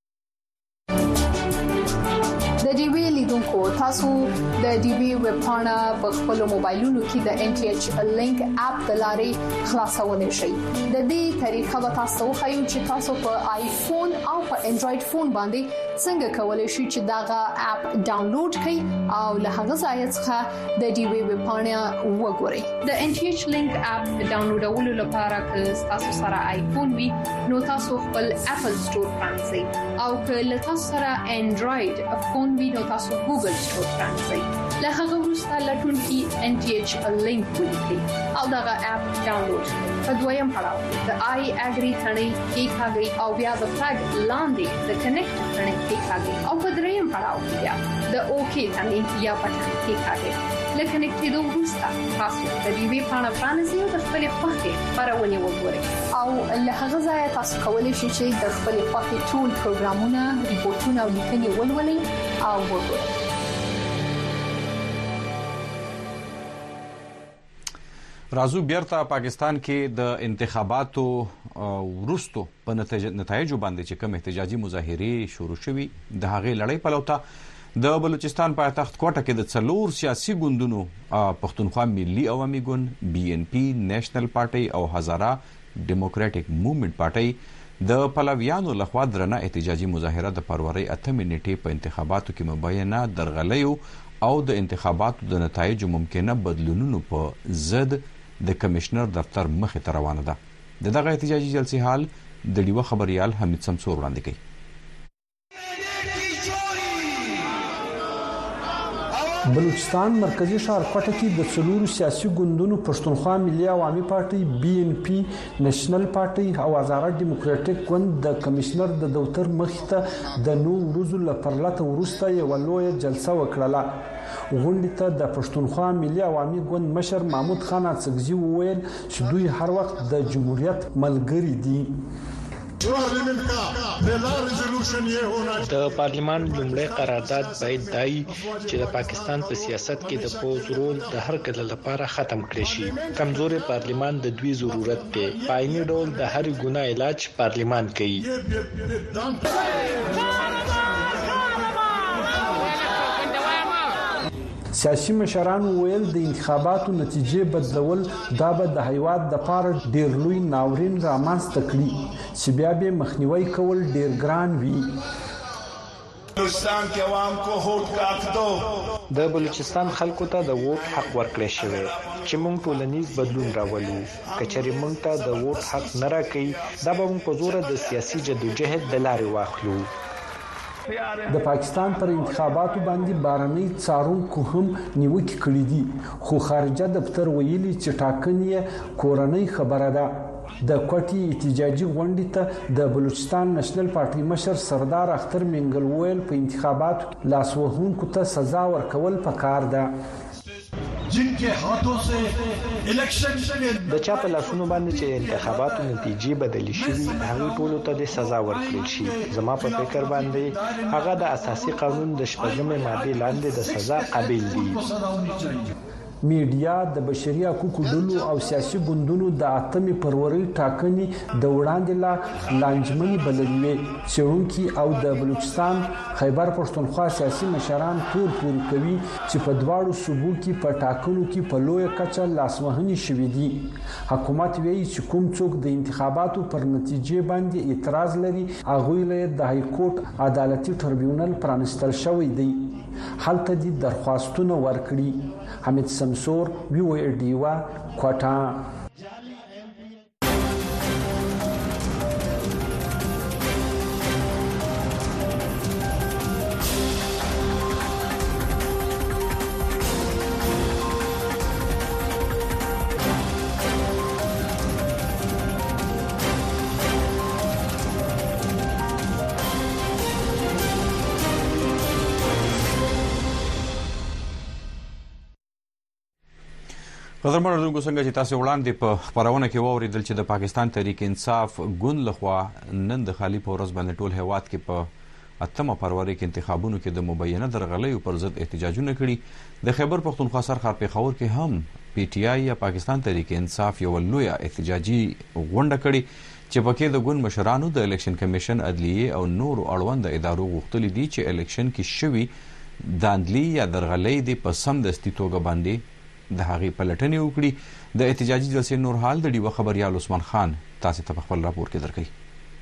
د ډي وی لیدونکو تاسو د ډي وی ویب پاڼه په خپل موبایلونو کې د ان ټي ایچ لینک اپ د لارې خلاصولای شئ. د دې طریقه به تاسو خو چې تاسو په آیفون او په انډراید فون باندې څنګه کولای شئ چې داغه اپ ډاونلوډ کړئ او له هغه ځای څخه د ډي وی ویب پاڼه وګورئ. د ان ټي ایچ لینک اپ ډاونلوډولو لپاره که تاسو سره آیفون وي نو تاسو خپل اپل سٹور پرانځئ او که له تاسو سره انډراید فون وي نو تاسو ګوګل سٹور پرانځئ. له هغه وروسته لټون کې ان ټي ایچ لینک ولیکئ او داغه اپ ډاونلوډ کړئ. په دویم پړاو د آی اګری ثنې کې ښاګي او بیا د فلګ لاندې د کنیکټ ثنې کې ښاګي او په دریم پړاو کې د اوکی ثنې یا پټن کې ښاګي. لکه نکټېدو وروسته تاسو د دې وی پاڼه پرانځئ او د خپل خوښې خبرونه وګورئ او له هغه ځای تاسو کولی شئ چې د خپل خوښې ټول پروګرامونه، ریپورتونه او لیکنې ولولئ او وګورئ. رازو بیرته پاکستان کې د انتخاباتو وروستو په نتایجو باندې چې کوم احتجاجي مظاهرې شروع شوي د هغې لړۍ پلوته د بلوچستان پایتخت کوټه کې د 4 سیاسي ګوندونو پښتونخوا ملي عوامي ګوند، بي ان پی، نېشنل پارټي او هزاره ډیموکراټک موومېنټ پارټي د پلویانو لخوا درنه احتجاجي مظاهره د فروری 8 نیټې په انتخاباتو کې مبینه درغلیو او د انتخاباتو د نتایجو ممکنه بدلونونو په ضد د کمشنر دفتر مخې ته روانه ده. دغه احتجاجي جلسې حال د ډیوه خبريال حمید سمسور وړاندې کوي. بلوچستان مرکزی ښار کوټه کې د 4 سیاسي ګوندونو پښتونخوا ملي عوامي پارټي، بي ان پی، نېشنل پارټي او هزاره ډیموکراټک ګوند د کمشنر د دفتر مخې ته د 9 ورځو لپاره وروسته یو لوی جلسه وکړه. غونډې ته د پښتونخوا ملي عوامي ګوند مشر محمود خان اڅکزي وویل چې دوی هر وخت د جمهوریت ملګری دي. د پارلیمان لومړی قرارداد باید دای چې د پاکستان په سیاست کې د پوز رول د هر کله لپاره ختم کړي شي. کمزوري پارلیمان د دوی ضرورت دی. په عیني ډول د هر ګناه علاج پارلیمان کوي. سیاسي مشران ویل د انتخاباتو نتیجې بدلول دا به د هیواد د پاره ډیر لوی ناورین رامنځته کړي چې بیا به مخنیوي کول ډیر ګران وي. بلوچستان کې عوام کو هوټ کا حق دو. د بلوچستان خلکو ته د ووټ حق ورکړی شوی چې موږ ټولنیز بدلون راولو. کچېرې موږ ته د ووټ حق نه راکړي دا به موږ په زور د سیاسي جدوجہد د لارې واخلو. د پاکستان پر انتخاباتو باندې بارنۍ څارونکو هم نیوکې کړې دي، خو خارجه دفتر ویلي چې ټاکنې کورنۍ خبره ده. د کوټې احتجاجي غونډې ته د بلوچستان نېشنل پارټي مشر سردار اختر منګل ویل په انتخاباتو لاسوهونکو ته سزا ورکول پکار ده. جنکه هاتو سے الیکشن د چا په لاسونو باندې چې انتخاباتو نتیجې بدلې شي هغه ټولو ته د سزا ورکړل شي. زما په فکر باندې هغه د اساسي قانون د 8مې ماده لاندې د سزا قابل دي. میډیا د بشري حقوقو ډلو او سیاسي ګوندونو د 8 فروری ټاکنې د وړاندې لا لانجمني بللوي چېرونکي او د بلوچستان خیبر پښتونخوا سیاسي مشران تور پوري کوي چې په دواړو صوبو کې په ټاکنو کې په لوی کچه لاسوهنې شوې دي. حکومت وایي چې کوم څوک د انتخاباتو پر نتیجې باندې اعتراض لري هغه له د های کورټ عدالتي ټربیونل پرانستل شوی دی. هلته دي درخواستونه ورکړي. حمید سمسور وی او ډیوا کوټا. قدرمن اردوونکو څنګه چې تاسو وړاندې په خبرونه کې واوریدل چې د پاکستان تحریک انصاف ګوند لخوا نن د خالی پورس باندې ټول هیواد کې په 8 فروری کې انتخابونو کې د مبینه درغلیو پر ضد احتجاجونه کړي. د خیبر پختونخوا سرحد پېښور کې هم پی ټی آی یا پاکستان تحریک انصاف یو لوی احتجاجي غونډه کړي چې پکې د ګوند مشرانو د الیکشن کمیشن عدلیه او نور اړوند ادارو غوښتل دي چې الیکشن کې شوی داندلی یا درغلي د پسم دستي توګه باندې د هغې پلټنې وکړي. د احتجاجي جلسې نور حال د ډیوه خبريال عثمان خان تاسو ته په خپل راپور کې درکړي.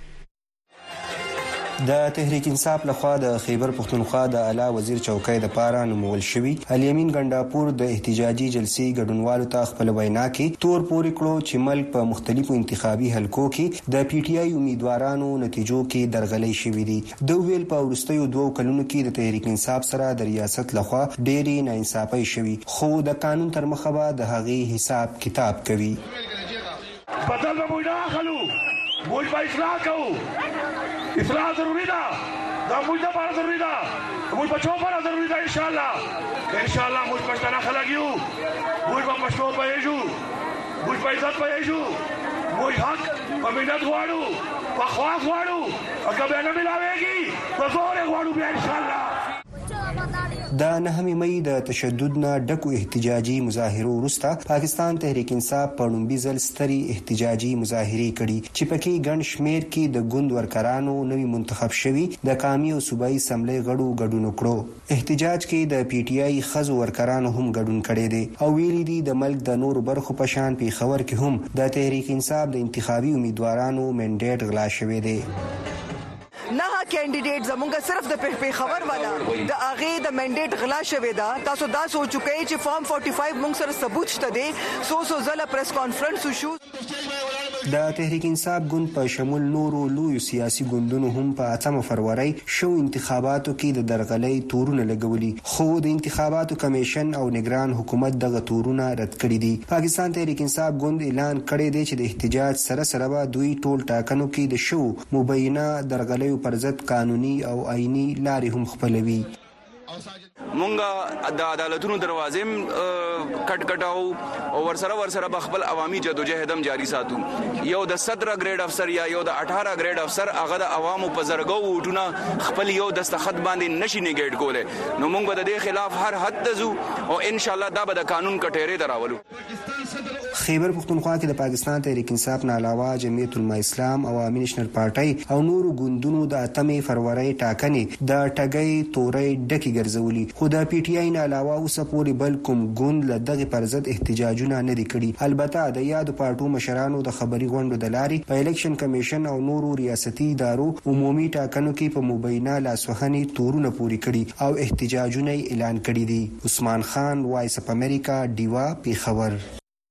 د تحریک انصاف لخوا د خیبر پختونخوا د اعلی وزیر چوکۍ د پاره نومول شوی الیمین ګنډاپور د احتجاجي جلسې ګډونوالو ته خپل وینا کې تور پورې کړو چې ملک په مختلفو انتخابي حلقو کې د پی ټی آی امیدوارانو نتیجو کې درغلي شوې دي. د ویل په ورستیو 2 کلونو کې د تحریک انصاف سره د ریاست لخوا ډېری ناانصافي شوي خو د قانون تر مخه به د هغې حساب کتاب کوي. بدل به موږ اخلو موږ به اصلاح کوو. اصلاح ضروری ده دا موږ لپاره ضروری ده موږ بچو لپاره ضروری ده. انشاءالله موږ پښتانه خلک یو موږ به پښتو پوهېږو موږ په عزت پوهېږو موږ حق په مینت غواړو په خواست غواړو او که بیا نه ملاویږي په زور یې غواړو بیا انشاءالله. د 9 مئی د تشدد نه ډکو احتجاجي مظاهرو وروسته پاکستان تحریک انصاف په لومړي ځل ستري احتجاجي مظاهرې کړي چې پکې ګڼ شمېر کې د ګوند ورکرانو نوي منتخب شوي د قومي او صوبایي اسمبلۍ غړو ګډون وکړو. احتجاج کې د پی ټی آی خزو ورکرانو هم ګډون کړی دی او ویلي دي د ملک د نورو برخو په شان پېښور کې هم د تحریک انصاف د انتخابي امیدوارانو منډیټ غلا شوی دی. نه کینډیډیټ زمونږ صرف د پېښور والا د اغه د منډیټ غلا شوی دا. تاسو دا سوچوکئ چې فارم 45 مونږ سره ثبوت شته دی. سو زله پریس کانفرنس وشو. د تحریک انصاف ګوند په شمول نورو لوی سیاسي ګوندونو هم په 8 فروری شو انتخاباتو کې د درغلۍ تورونه لګولي خو د انتخاباتو کمیشن او نگران حکومت دغه تورونه رد کړي دي. پاکستان تحریک انصاف ګوند اعلان کړی دی چې د احتجاج سره سره به دوی ټول ټاکنو کې د شو مبینه درغلیو پر ضد قانوني او آئینی لارې هم خپلوي. مونږه د عدالتونو دروازې کټکټاو او ورسره بخبل عوامي جدوجہد هم جاری ساتو. یو د 17 ګریډ افسر یا یو د 18 ګریډ افسر هغه د عوامو په زرګو وټونه خپل یو دستخط باندې نشي نیګیټ کوله. نو مونږ به د دې خلاف هر حد ته ځو او ان شاء الله دا به د قانون کټېره دراولو. خیبر پختونخوا کې د پاکستان تحریک انصاف نه علاوه جمعیت العلماء اسلام، عوامي نېشنل پارټي او نورو ګوندونو د 8 فروری ټاکنې د ټګۍ تورې ډکې ګرځولي خو د پی ټی آی نه علاوه اوس پورې بل کوم ګوند له دغه پر ضد احتجاجونه نه دي کړي. البته د یاد پارټو مشرانو د خبري غونډو د لارې په الیکشن کمیشن او نورو ریاستي ادارو عمومي ټاکنو کې په مبینه لاسوهنې تورونه پوري کړي او احتجاجونه اعلان کړي دي. عثمان خان، وایس اف امریکا، ډیوا، پېښور.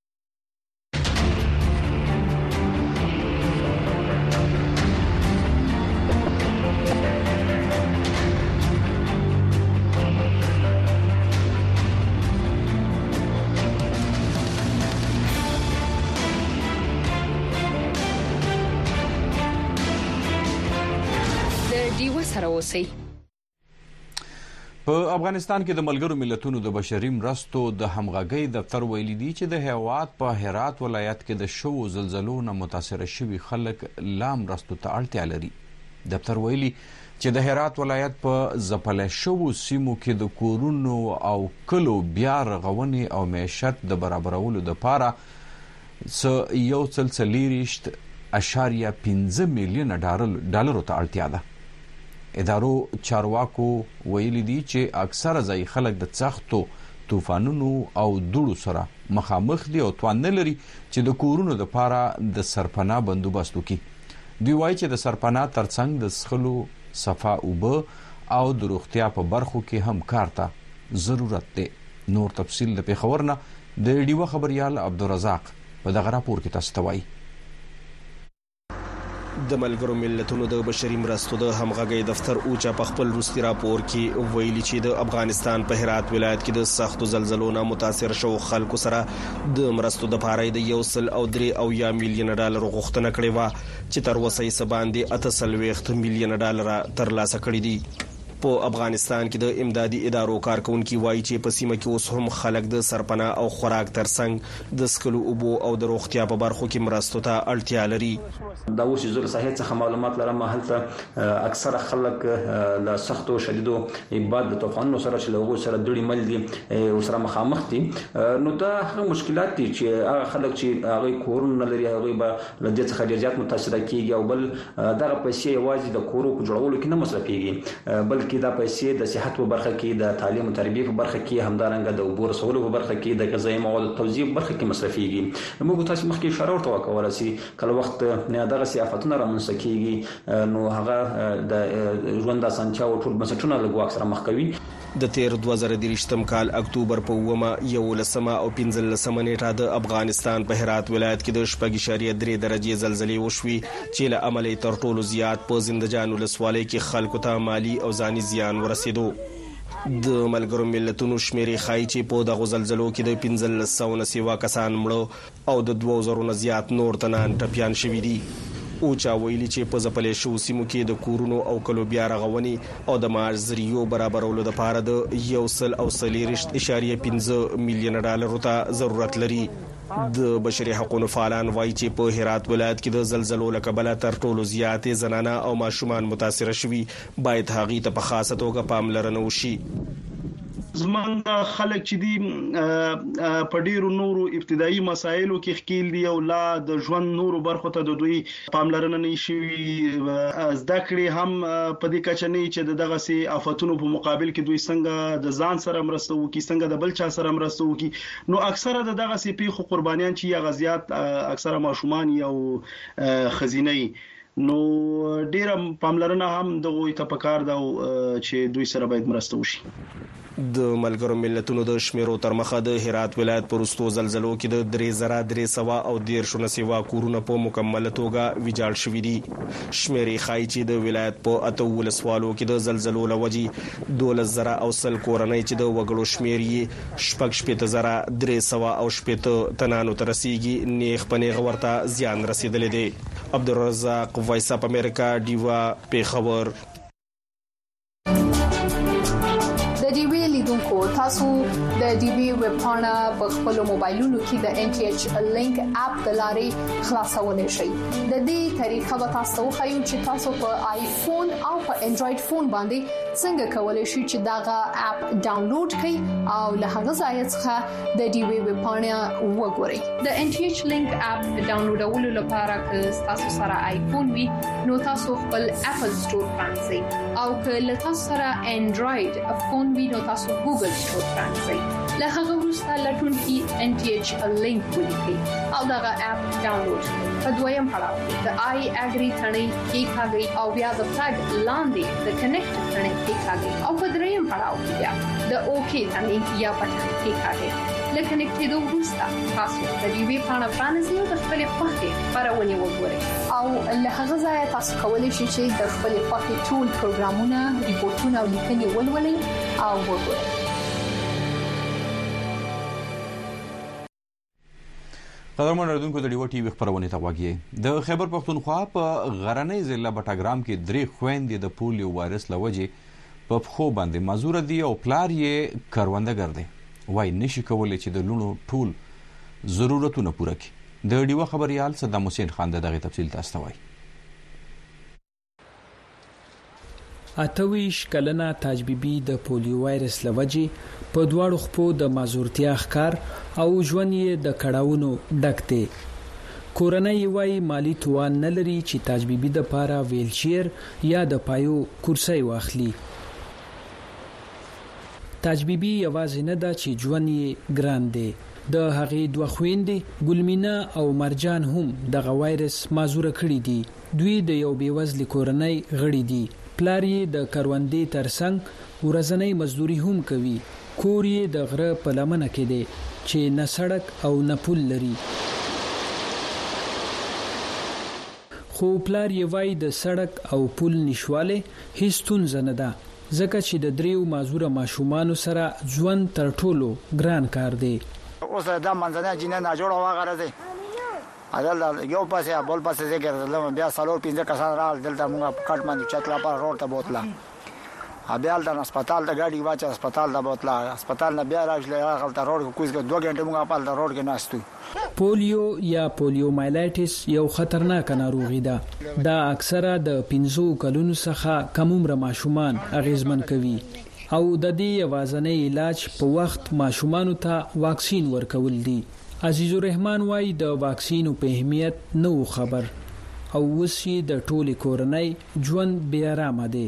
په افغانستان کې د ملګرو ملتونو د بشري مرستو د همغږۍ دفتر ویلي دی چې د هیواد په هرات ولایت کې د شوو زلزلو نه متاثره شوي خلک لا مرستو ته اړتیا لري. دفتر ویلي چې د هرات ولایت په ځپل شوو سیمو کې د کورونو او کلو بیا رغونې او معیشت د برابرولو لپاره 1.4 میلیون ډالرو ته اړتیا ده. ادارو چارواکو ویلي دي چې اکثره ځای خلک د سختو طوفانونو او دوړو سره مخامخ دي او توان نه لري چې د کورونو لپاره د سرپناه بندوبست وکړي. دوی وایي چې د سرپناه ترڅنګ د څښلو صفا اوبه او د روغتیا په برخو کې هم کار ته ضرورت دی. نور تفصیل د پیښور نه د ډیوه خبريال عبدالرزاق په دغه راپور کې تاسو ته وایي. د ملګرو ملتونو د بشري مرستو د همغږي دفتر اوچا په خپل وروستي راپور کې ویلي چې د افغانستان په هرات ولایت کې د سختو زلزلو نه متاثر شو خلکو سره د مرستو د پاره د 1.3 میلیون ډالر غوښتنه کړې و چې تر اوسه یې باندې 38 میلیون ډالر ترلاسه کړي دي. په افغانستان کې د امدادي ادارو کارکونکو وایي چې په سیمه کې اوس هم خلک د سرپناه او خوراک ترڅنګ د سکلو اوبو او د روغتیا په برخو کې مرستو ته اړتیا لري. دا اوس زور صحت څخه معلومات لرم هلته اکثره خلک له سختو شدیدو بعد د طوفانونو سره چې له سره دوړي مل دي او سره مخامخ دي. نو دا هغه مشکلات دي چې هغه خلک چې هغه کورونه لري هغه به له دې څخه ډیر زیات متاثر کیږي او بل دغه پیسې یوازې د کورو په جوړولو کې نه مصرفيږي بلکې دا پیسې د صحت په برخه کې د تعلیم او تربیه په برخه کې همدارنګه د اوبو رسولو په برخه کې د غذایی موادو توزیع په برخه کې مصرفيږي. موږ تاسو مخکې اشاره ورته وکړه چې کله وخت نه دغه سیافتونه رامنځته کیږي نو هغه د ژوند اسانتیا او ټول بنسټونه له ګواښ سره مخ کوي. د 2023 کال اکتوبر په 11 او 15 نیټه د افغانستان په هرات ولایت کې د 4.3 درجه زلزلې وشوي چې له عملي تر ټولو زیات په زندجان ولسوالۍ کې خلکو ته مالی او ځاني زیان ورسېدو. د ملګرو ملتونو شمیرې ښایي چې په دغه زلزلو کې د 1500 نه سیوا کسان مړه او د 2000 نه زیات نور تنان ټپيان شوي دي. اوچا ویلي چې په ځپلې شو سیمو کې د کورونو او کلو بیا رغونې او د معاش ذریعو برابرولو لپاره د 1.5 میلیون ډالر ته ضرورت لري. د بشري حقوقو فعالان وایي چې په هرات ولایت کې د زلزلو له کبله تر ټولو زیاتې زنانه او ماشومان متاثر شوي باید هغه ته په خاصه توګه پاملرنه وشي. زمونږ خلک چې دي په ډیرو نورو ابتدایي مسایلو کې ښکیل دي او لا د ژوند نورو برخو ته د دوی پاملرنه نه شي زده کړې هم په دې کچه نه چې دغه سي آفاتونو په مقابل کې دوی څنګه د ځان سره مرسته وکړي څنګه د بل چا سره مرسته وکړي. نو اکثره دغه سي پیښو قربانیان چې غزيات اکثره ماشومان او خزینه نو ډیره پاملرنه هم دغه ته پکار ده چې دوی سره باید مرسته وشي. د ملګرو ملتونو د شمیرو تر مخه د هرات ولایت پرستو زلزلو کې د 3300 او 1.5 سیوا کورونه په مکمل توګه ویجاړ شوي دي. شمیرې ښایي چې د ولایت په 8 ولسوالو کې د زلزلو لوجي 12000 او سل کورنۍ چې د وګړو شمیر یې 6,300 او 8 تنانو ته رسیدي نیغ پنیغ ورته زیان رسیدلې دي. عبدالرزاق وایس اپ امریکا ډیوا پیښور. تاسو د ډي بي ویب پاڼه په خپل موبایلونو کې د NTH لینک اپ د لارې خلاصولای شئ. د دې طریقه به تاسو خو چې تاسو په آیفون او په انډراید فون باندې څنګه کولای شئ چې داغه اپ ډاونلوډ کړئ او له هغه ځای څخه د ډي بي ویب پاڼه وګورئ. د NTH لینک اپ ډاونلوډولو لپاره که تاسو سره آیفون وي نو تاسو خپل اپل سٹور پرانځئ او که له تاسو سره انډراید فون وي نو تاسو ګوګل سٹور پرانځئ. له هغه وروسته لټون کې NTH لینک ولیکئ او دا اپ ډاونلوډ کړئ. په دویم پړاو د آی اګری ثنې کې ښاګي او بیا د فلګ لاندې د کنیکټ ثنې کې ښاګي او په دریم پړاو کې بیا د اوکی ثنې یا پټن کې ښاګي. لکه نکټېدو وروسته تاسو د دې وی پاڼه پرانځئ او د خپل خوښې خبرونه وګورئ او له هغه ځای تاسو کولی شئ چې د خپل خوښې ټول پروګرامونه ریپورتونه او لیکنې ولولئ او وګورئ. قدرمن اردوونکو د ډیو ټي وی خبرونه ته وګورئ. د خیبر پختونخوا په غرنۍ ضلع بټګرام کې 3 خويندې د پولیو وایرس لوجې په خو باندې مزور دي او پلار یې کروندګر دی. وای نشي کولای چې د لونو ټول ضرورتونه پوره کړي. د ډیو خبريال صدام حسین خان دغه تفصیل تاسو ته وایي. 28 کلنه تاج بیبي د پولیو وایرس لوجې په دواړو خپو د مازورتیا ښکار او ژوند یې د کړهونو ډک دی. کورنۍ وايي مالی توان نه لري چې تاج بیبي د پاره ویلچیر یا د پایو کرسي واخلي. تاج بیبي یوازې نه ده چې ژوند یې ګران دی، د هغې دوه خويندې ګلمینا او مرجان هم دغه وایرس مازوره کړی دي. دوی د یو بیوزلي کورنۍ غړي دي. پلار یې د کروندې ترڅنګ ورځنی مزدوري هم کوي. کور یې د غره په لمنه کې دی چې نه سړک او نه پل لري. خو پلار یې وایي د سړک او پل نشواله هیڅ ستونزه نه ده، ځکه چې د دریو مازوره ماشومانو سره ژوند تر ټولو ګران کار دی. اوس دا منځنۍ جنې نه جوړه واغره دی. اول یو پاسه بل پاسه زګر بیا سالور 15 کسان رال دلته موږ کټ باندې چتلا پر روډ ته بوتلا. بیا د هسپتال ته گاډي واچ هسپتال ته بوتلا. هسپتال نه بیا راځي هغه ته روډ کوزګ 2 غنټه موږ په روډ کې ناستو. پولیو یا پولیومایلایټس یو خطرناک ناروغي ده. دا اکثره د 15 کلونو څخه کم عمر ماشومان اغیزمن کوي او د دې یوازنی علاج په وخت ماشومانو ته واکسین ورکول دي. عزیز الرحمن وايي د واکسینو په اهمیت نو خبر او وسی د ټولي کورنۍ ژوند بیا آرام دي.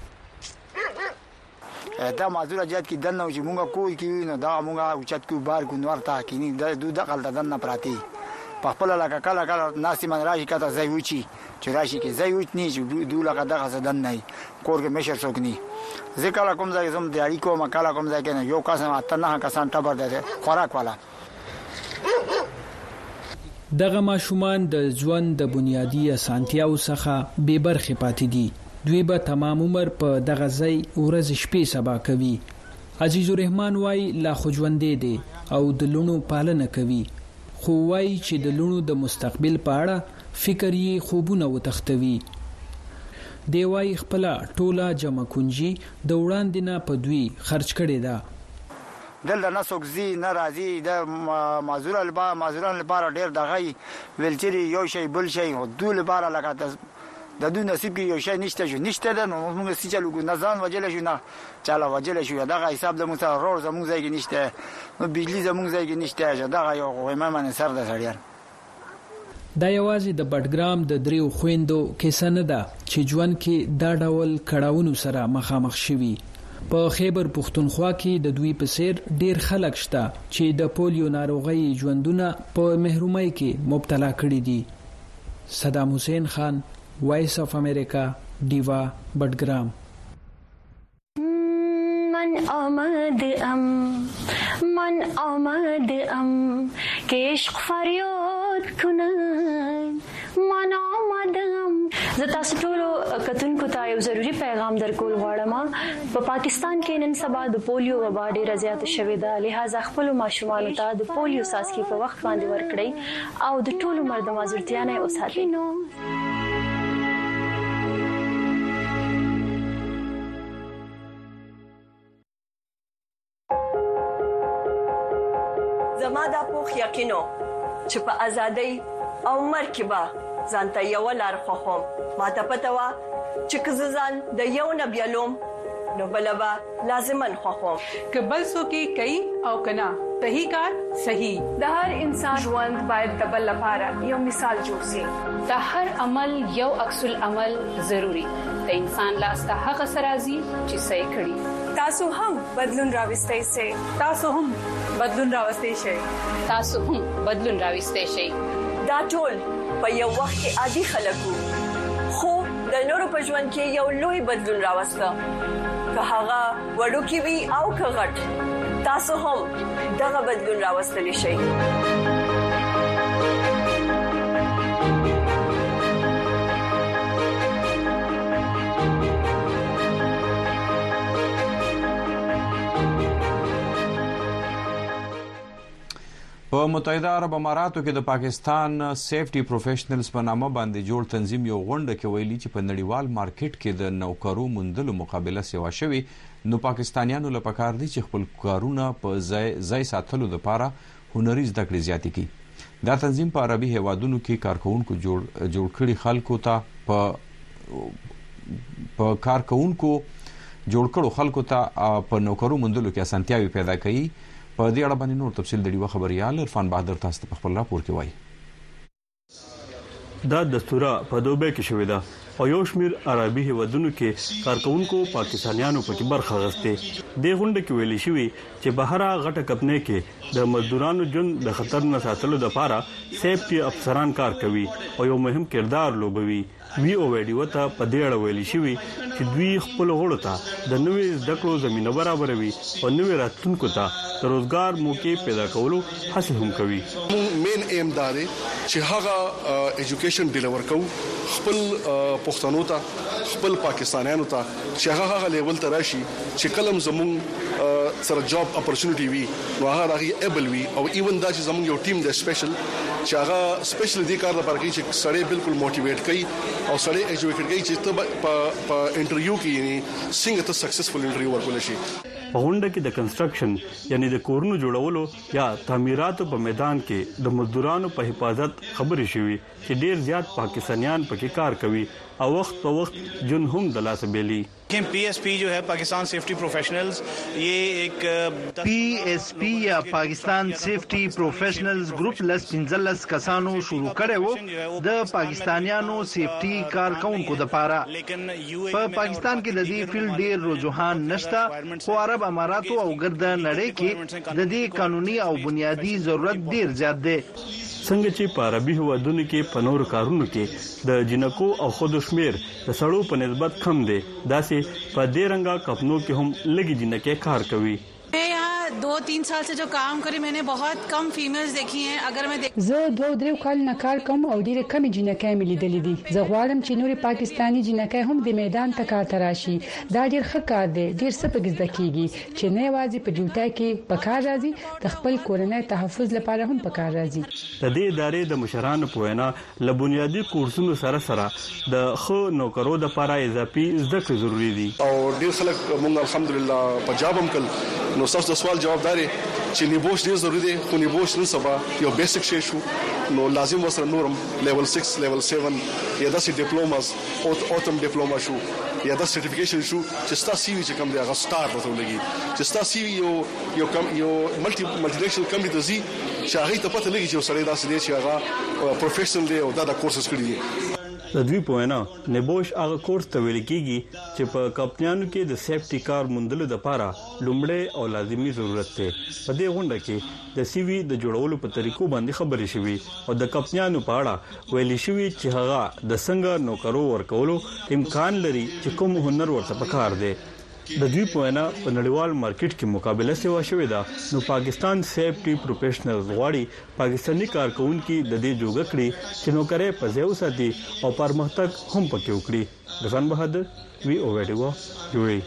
دا مازوره جات کې دنه چې مونږه کوی کې نه دا مونږه اوچت کو بار کو نور تا کې نه د دغه دنه پراتی په خپل لکه کله کله ناسي من راشي کته ځای وچی چې راشي کې ځای وچ نه چې دوله دغه زدن نه کور کې مشر څوک نه ځکه کوم ځای زم د اړیکو مکاله کوم ځای کې نه یو کس اته نه کسان ټبر ده خوراک والا. دغه ماشومان د ژوند د بنیادی اسانتیاو څخه بے برخې پاتې دي. دوی به تمام عمر په دغه ځای ورځ شپې سبا کوي. عزیز الرحمن وايي لا خو ژوندې دي او د لونو پالنه کوي، خو وايي چې د لونو د مستقبل په اړه فکر یې خوبونه وتختوي. دی وايي خپل ټوله جمع کنجي د وړاندې نه په دوی خرج کړي ده. دلته نسوک زی ناراضي د مازوران لپاره ډیر دغه ویلچری یو شی بل شی دوی لپاره لکه د دوی نصیب کې یو شی نشته ده نو موږ سې چلو نه ځان وجل شو نه چاله وجل شو دغه حساب د موږ رور زموږ ځای کې نشته نو بجلی زموږ ځای کې نشته دغه یو غوېمه سر د سړیان. دا یوازې د بټګرام د دریو خويندو کیسه نه ده چې ژوند کې دا ډول کړهونو سره مخامخ شوي. په خیبر پختونخوا کې د دوی په څیر ډیر خلک شته چې د پولیو ناروغي ژوندونه په محرومۍ کې مبتلا کړي دي. صدام حسین خان، وایس اف امریکا، دیوا، بټګرام. من آمد که عشق فریاد کنم من آمدم. زه تاسو ټول کتونکو ته یو ضروری پیغام درکول غواړم. په پاکستان کې نن سبا د پولیو وبا ډیره زیاته شوې ده، لہذا خپل ماشومانو ته د پولیو څاڅکي په وخت باندې ورکړئ او د ټول عمر د مازورتیا نه وساتئ. زما دا پوخ یقینو چې په ازادۍ او مرګ کې به ځانته یو لار خوښوم. ماته پته وه چې که زه ځان د یو نه بیلوم نو بله به لازماً خوښوم. که بل څوک یې کوي او که نه صحیح کار صحیح. د هر انسان ژوند باید د بل لپاره یو مثال جوړ شي. د هر عمل یو عکس العمل ضروری. د انسان لاس ته هغه سرازي چې صحیح کړي. تاسو هم بدلون راوستئ شئ. تاسو هم بدلون راوستئ شئ. تاسو هم بدلون راوستئ شئ. دا ټول په یو وخت کې عادي خلک وو، خو د نورو په ژوند کې یو لوی بدلون راوسته، که هغه وړوکی وي او که غټ. تاسو هم دغه بدلون راوستلی شئ. په متحده عرب اماراتو کې د پاکستان سیفټي پروفیشنلز په نامه باندې جوړ تنظیم یو غونډه کې ویلي چې په نړیوال مارکیټ کې د نوکرو موندلو مقابله سیوا شوی، نو پاکستانیانو لپاره پکار دي چې خپل کارونه په ځای ساتلو لپاره هنري زده کړې زیاتې کړي. دا تنظیم په عربي هیوادونو کې کارکونکو جوړ کړي خلکو ته په په کارکونکو جوړ کړو خلکو ته په نوکرو مندلو کې اسانتیاوي پیدا کړي. په دې اړه باندې نور تفصیل د ډیوه خبريال عرفان بهادر تاسو ته خپل راپور کې وایي. دا دستور په دوبه کې شوې ده او یو شمیر عربي هیوادونو کې کارکونکو پاکستانیانو پکې برخه غوښتي. د غونډه کې ویلي شوی چې بهره غټه کپنې کې د مزدورانو جون د خطر نه ساتلو لپاره سیفټي افسران کار کوي او یو مهم کردار لوبوي. وی او ویډیو ته په دې اړه ویلي شوی چې دوی خپل غړو ته د نوې زده کړو زمينه برابروي او نوې راتلونکو ته د روزګار موقع پیدا کولو هڅه هم کوي. مین ایم دا دی چې هغه ایجوکیشن ډیلیور کوو خپل پښتنو ته خپل پاکستانیانو ته چې هغه لیول ته راشي چې کلم زمون سره جاب اپورتونټی وي نو هغه راغي ایبل وي او ایون دا چې زمون یو ټیم د سپیشل چې هغه سپیشل دي کار لپاره کوي چې سړی بالکل موټیویټ کوي او سړی ایجوکیټ کوي چې ته په انټرویو کې یعنی څنګه ته سکسسفل انټرویو ورکول شي. په غونډه کې د کنسټرکشن یعنی د کورونو جوړولو یا تعمیراتو په میدان کې د مزدورانو په حفاظت خبرې شوې چې ډیر زیات پاکستانیان پکې کار کوي او وخت په وخت جن هم د لاس بیلی. PSP जो है Pakistan safety professionals ये एक PSP या Pakistan safety professionals group लस पिंजलस कसानो शुरू कړي وو د پاکستانیانو سیفټي کارکونکو د پاره. په پاکستان کې د دې فیلډ ډیر رجحان نشته خو عرب اماراتو او ګرد نړۍ کې د دې قانوني او بنیادی ضرورت ډیر زیات دی. څنګه چې په عربي هیوادونو کې په نورو کارونو کې د جنکو او خود شمیر د سړو په نسبت کم دی داسې په دې رنګه کپنو کې هم لګي جنکې کار کوي. 2-3 साल से जो काम करे मैंने बहुत कम फीमेल्स देखी हैं. अगर मैं زه 2-3 کال نه کار کوم او ډیره کم جنکې مې لیدلې دي. زه غواړم چې نوري پاکستانی جنکې هم د میدان ته کار تراشي. دا ډیر ښه کار دی. ډیر څه پکې زده کیږي چې نه یوازې په جوړتای کې په کار راځي د خپل کورنۍ تحفظ لپاره هم په کار راځي. د دې ادارې د مشرانو په وینا له بنیادی کورسونو سره سره د خو نوکرو د لپاره اضافي زده کړې ضروری دي. او ډیر خلک موږ الحمدلله په جاب هم کول نو تاسو د سوال جوابداري چې نیبوش ډیر ضروری دی خو نیبوش نن سبا یو بیسیک شی شو نو لازم وسره نورم لیول 6 لیول 7 یا د ډیپلوماز او اوټم ډیپلوما شو یا د سرټیفیکیشن شو چې تاسو سی وی چې کوم دی هغه سٹار وته لګي چې تاسو سی وی یو ملټي نېشنل کمپنی ته زی چې هغه ته پته لګي چې سړی داسې دی چې هغه پروفیشنل دی او دا کورسز کړی دي. د دوی په وینا نبوش هغه کورس ته ویل کیږي چې په کمپنیانو کې د سیفټي کار موندلو لپاره لومړی او لازمي ضرورت دی. په دې غونډه کې د سی وی د جوړولو په طریقو باندې خبرې شوې او د کمپنیانو په اړه ویل شوې چې هغه د څنګه نوکرو ورکولو امکان لري چې کوم هنر ورته پکار دی. د دوی په وینا په نړیوال مارکیټ کې مقابله سیوا شوې ده نو پاکستان سیفټي پروفیشنلز غواړي پاکستانی کارکونکو د دې جوګه کړي چې نوکرې په ځای وساتي او پرمختګ هم پکې وکړي. رفان بهادر وی او ویډیو جوړي.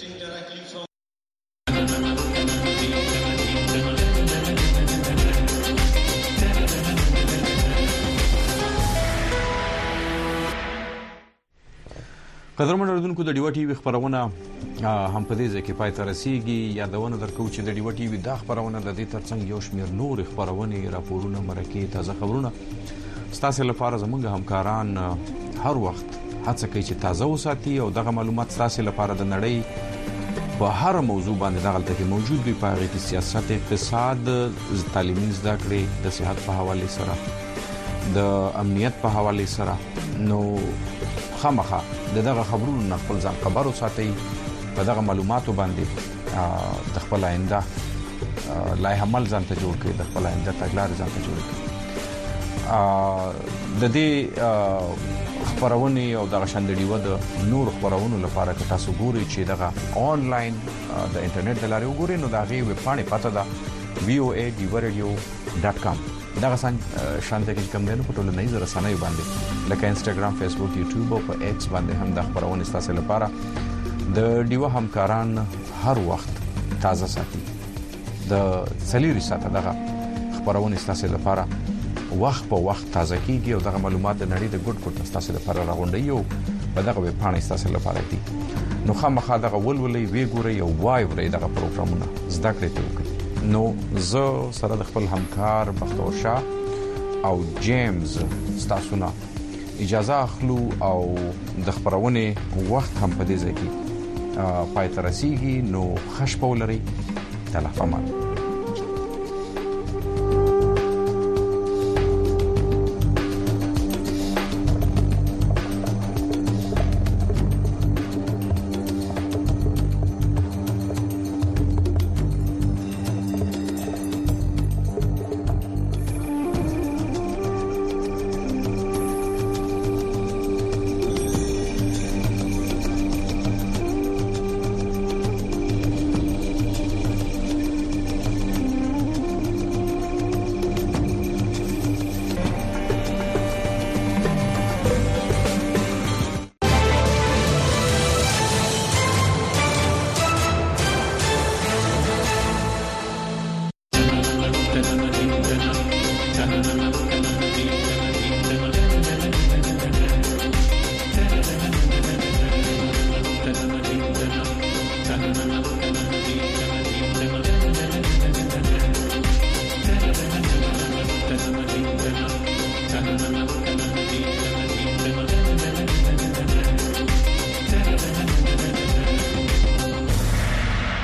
قدرمن اوریدونکو د ډیو ټي وی خبرونه هم په دې ځای کې پای ته رسیدي. یادونه درکو چې د ډیو ټي وی د خبرونه د دې ترڅنګ یو شمېر نور خبرونه راپورونه مرکه تازه خبرونه ستاسو لپاره زموږ همکاران هر وخت هڅه کوي چې تازه وساتي او دغه معلومات ستاسو لپاره د نړۍ په هر موضوع باندې دغلته کې موجود وي. په هغه سیاست، اقتصاد، تعلیمي زده کړې، د صحت په حواله سره، د امنیت په حواله سره نو خامخا دغه خبرونو نه خپل ځان خبر وساتئ. په دغه معلوماتو باندې د خپل آینده لای عمل ځان ته جوړ کړئ، د خپل آینده تګلارې ځان ته جوړ کړئ. د دې خبرونه او دغه شاندړیو د نور خبرونو لپاره که تاسو ګورئ چې دغه آنلاین د انټرنیټ د لارې وګورئ نو دغه ویب پاڼې پته ده voa.radio.com. دغه شانته کې کوم دنه په ټولنیزو رسنیو باندې لکه انستګرام، فیسبوک، یوټیوب او په ایکس باندې هم د خبرونه ستاسو لپاره د ډیو همکاران هر وخت تازه ساتي. د سلیری ساته دغه خبرونه ستاسو لپاره وخت په وخت تازه کیږي او دغه معلومات د نړۍ د ګډ ګډ ستاسو لپاره راغونډي او په دغه پاڼې ستاسو لپاره دي. نو خامخا دغه ولولې وی ګوري او وای ورې دغه پروګرامونه زده کړئ ته. نو زه سره د خپل همکار بختور شاه او جیمز ستاسو نه اجازه اخلو او د خبرونه وخت هم په دې ځای کې پای ته رسیږي. نو خوش پولري تل امان.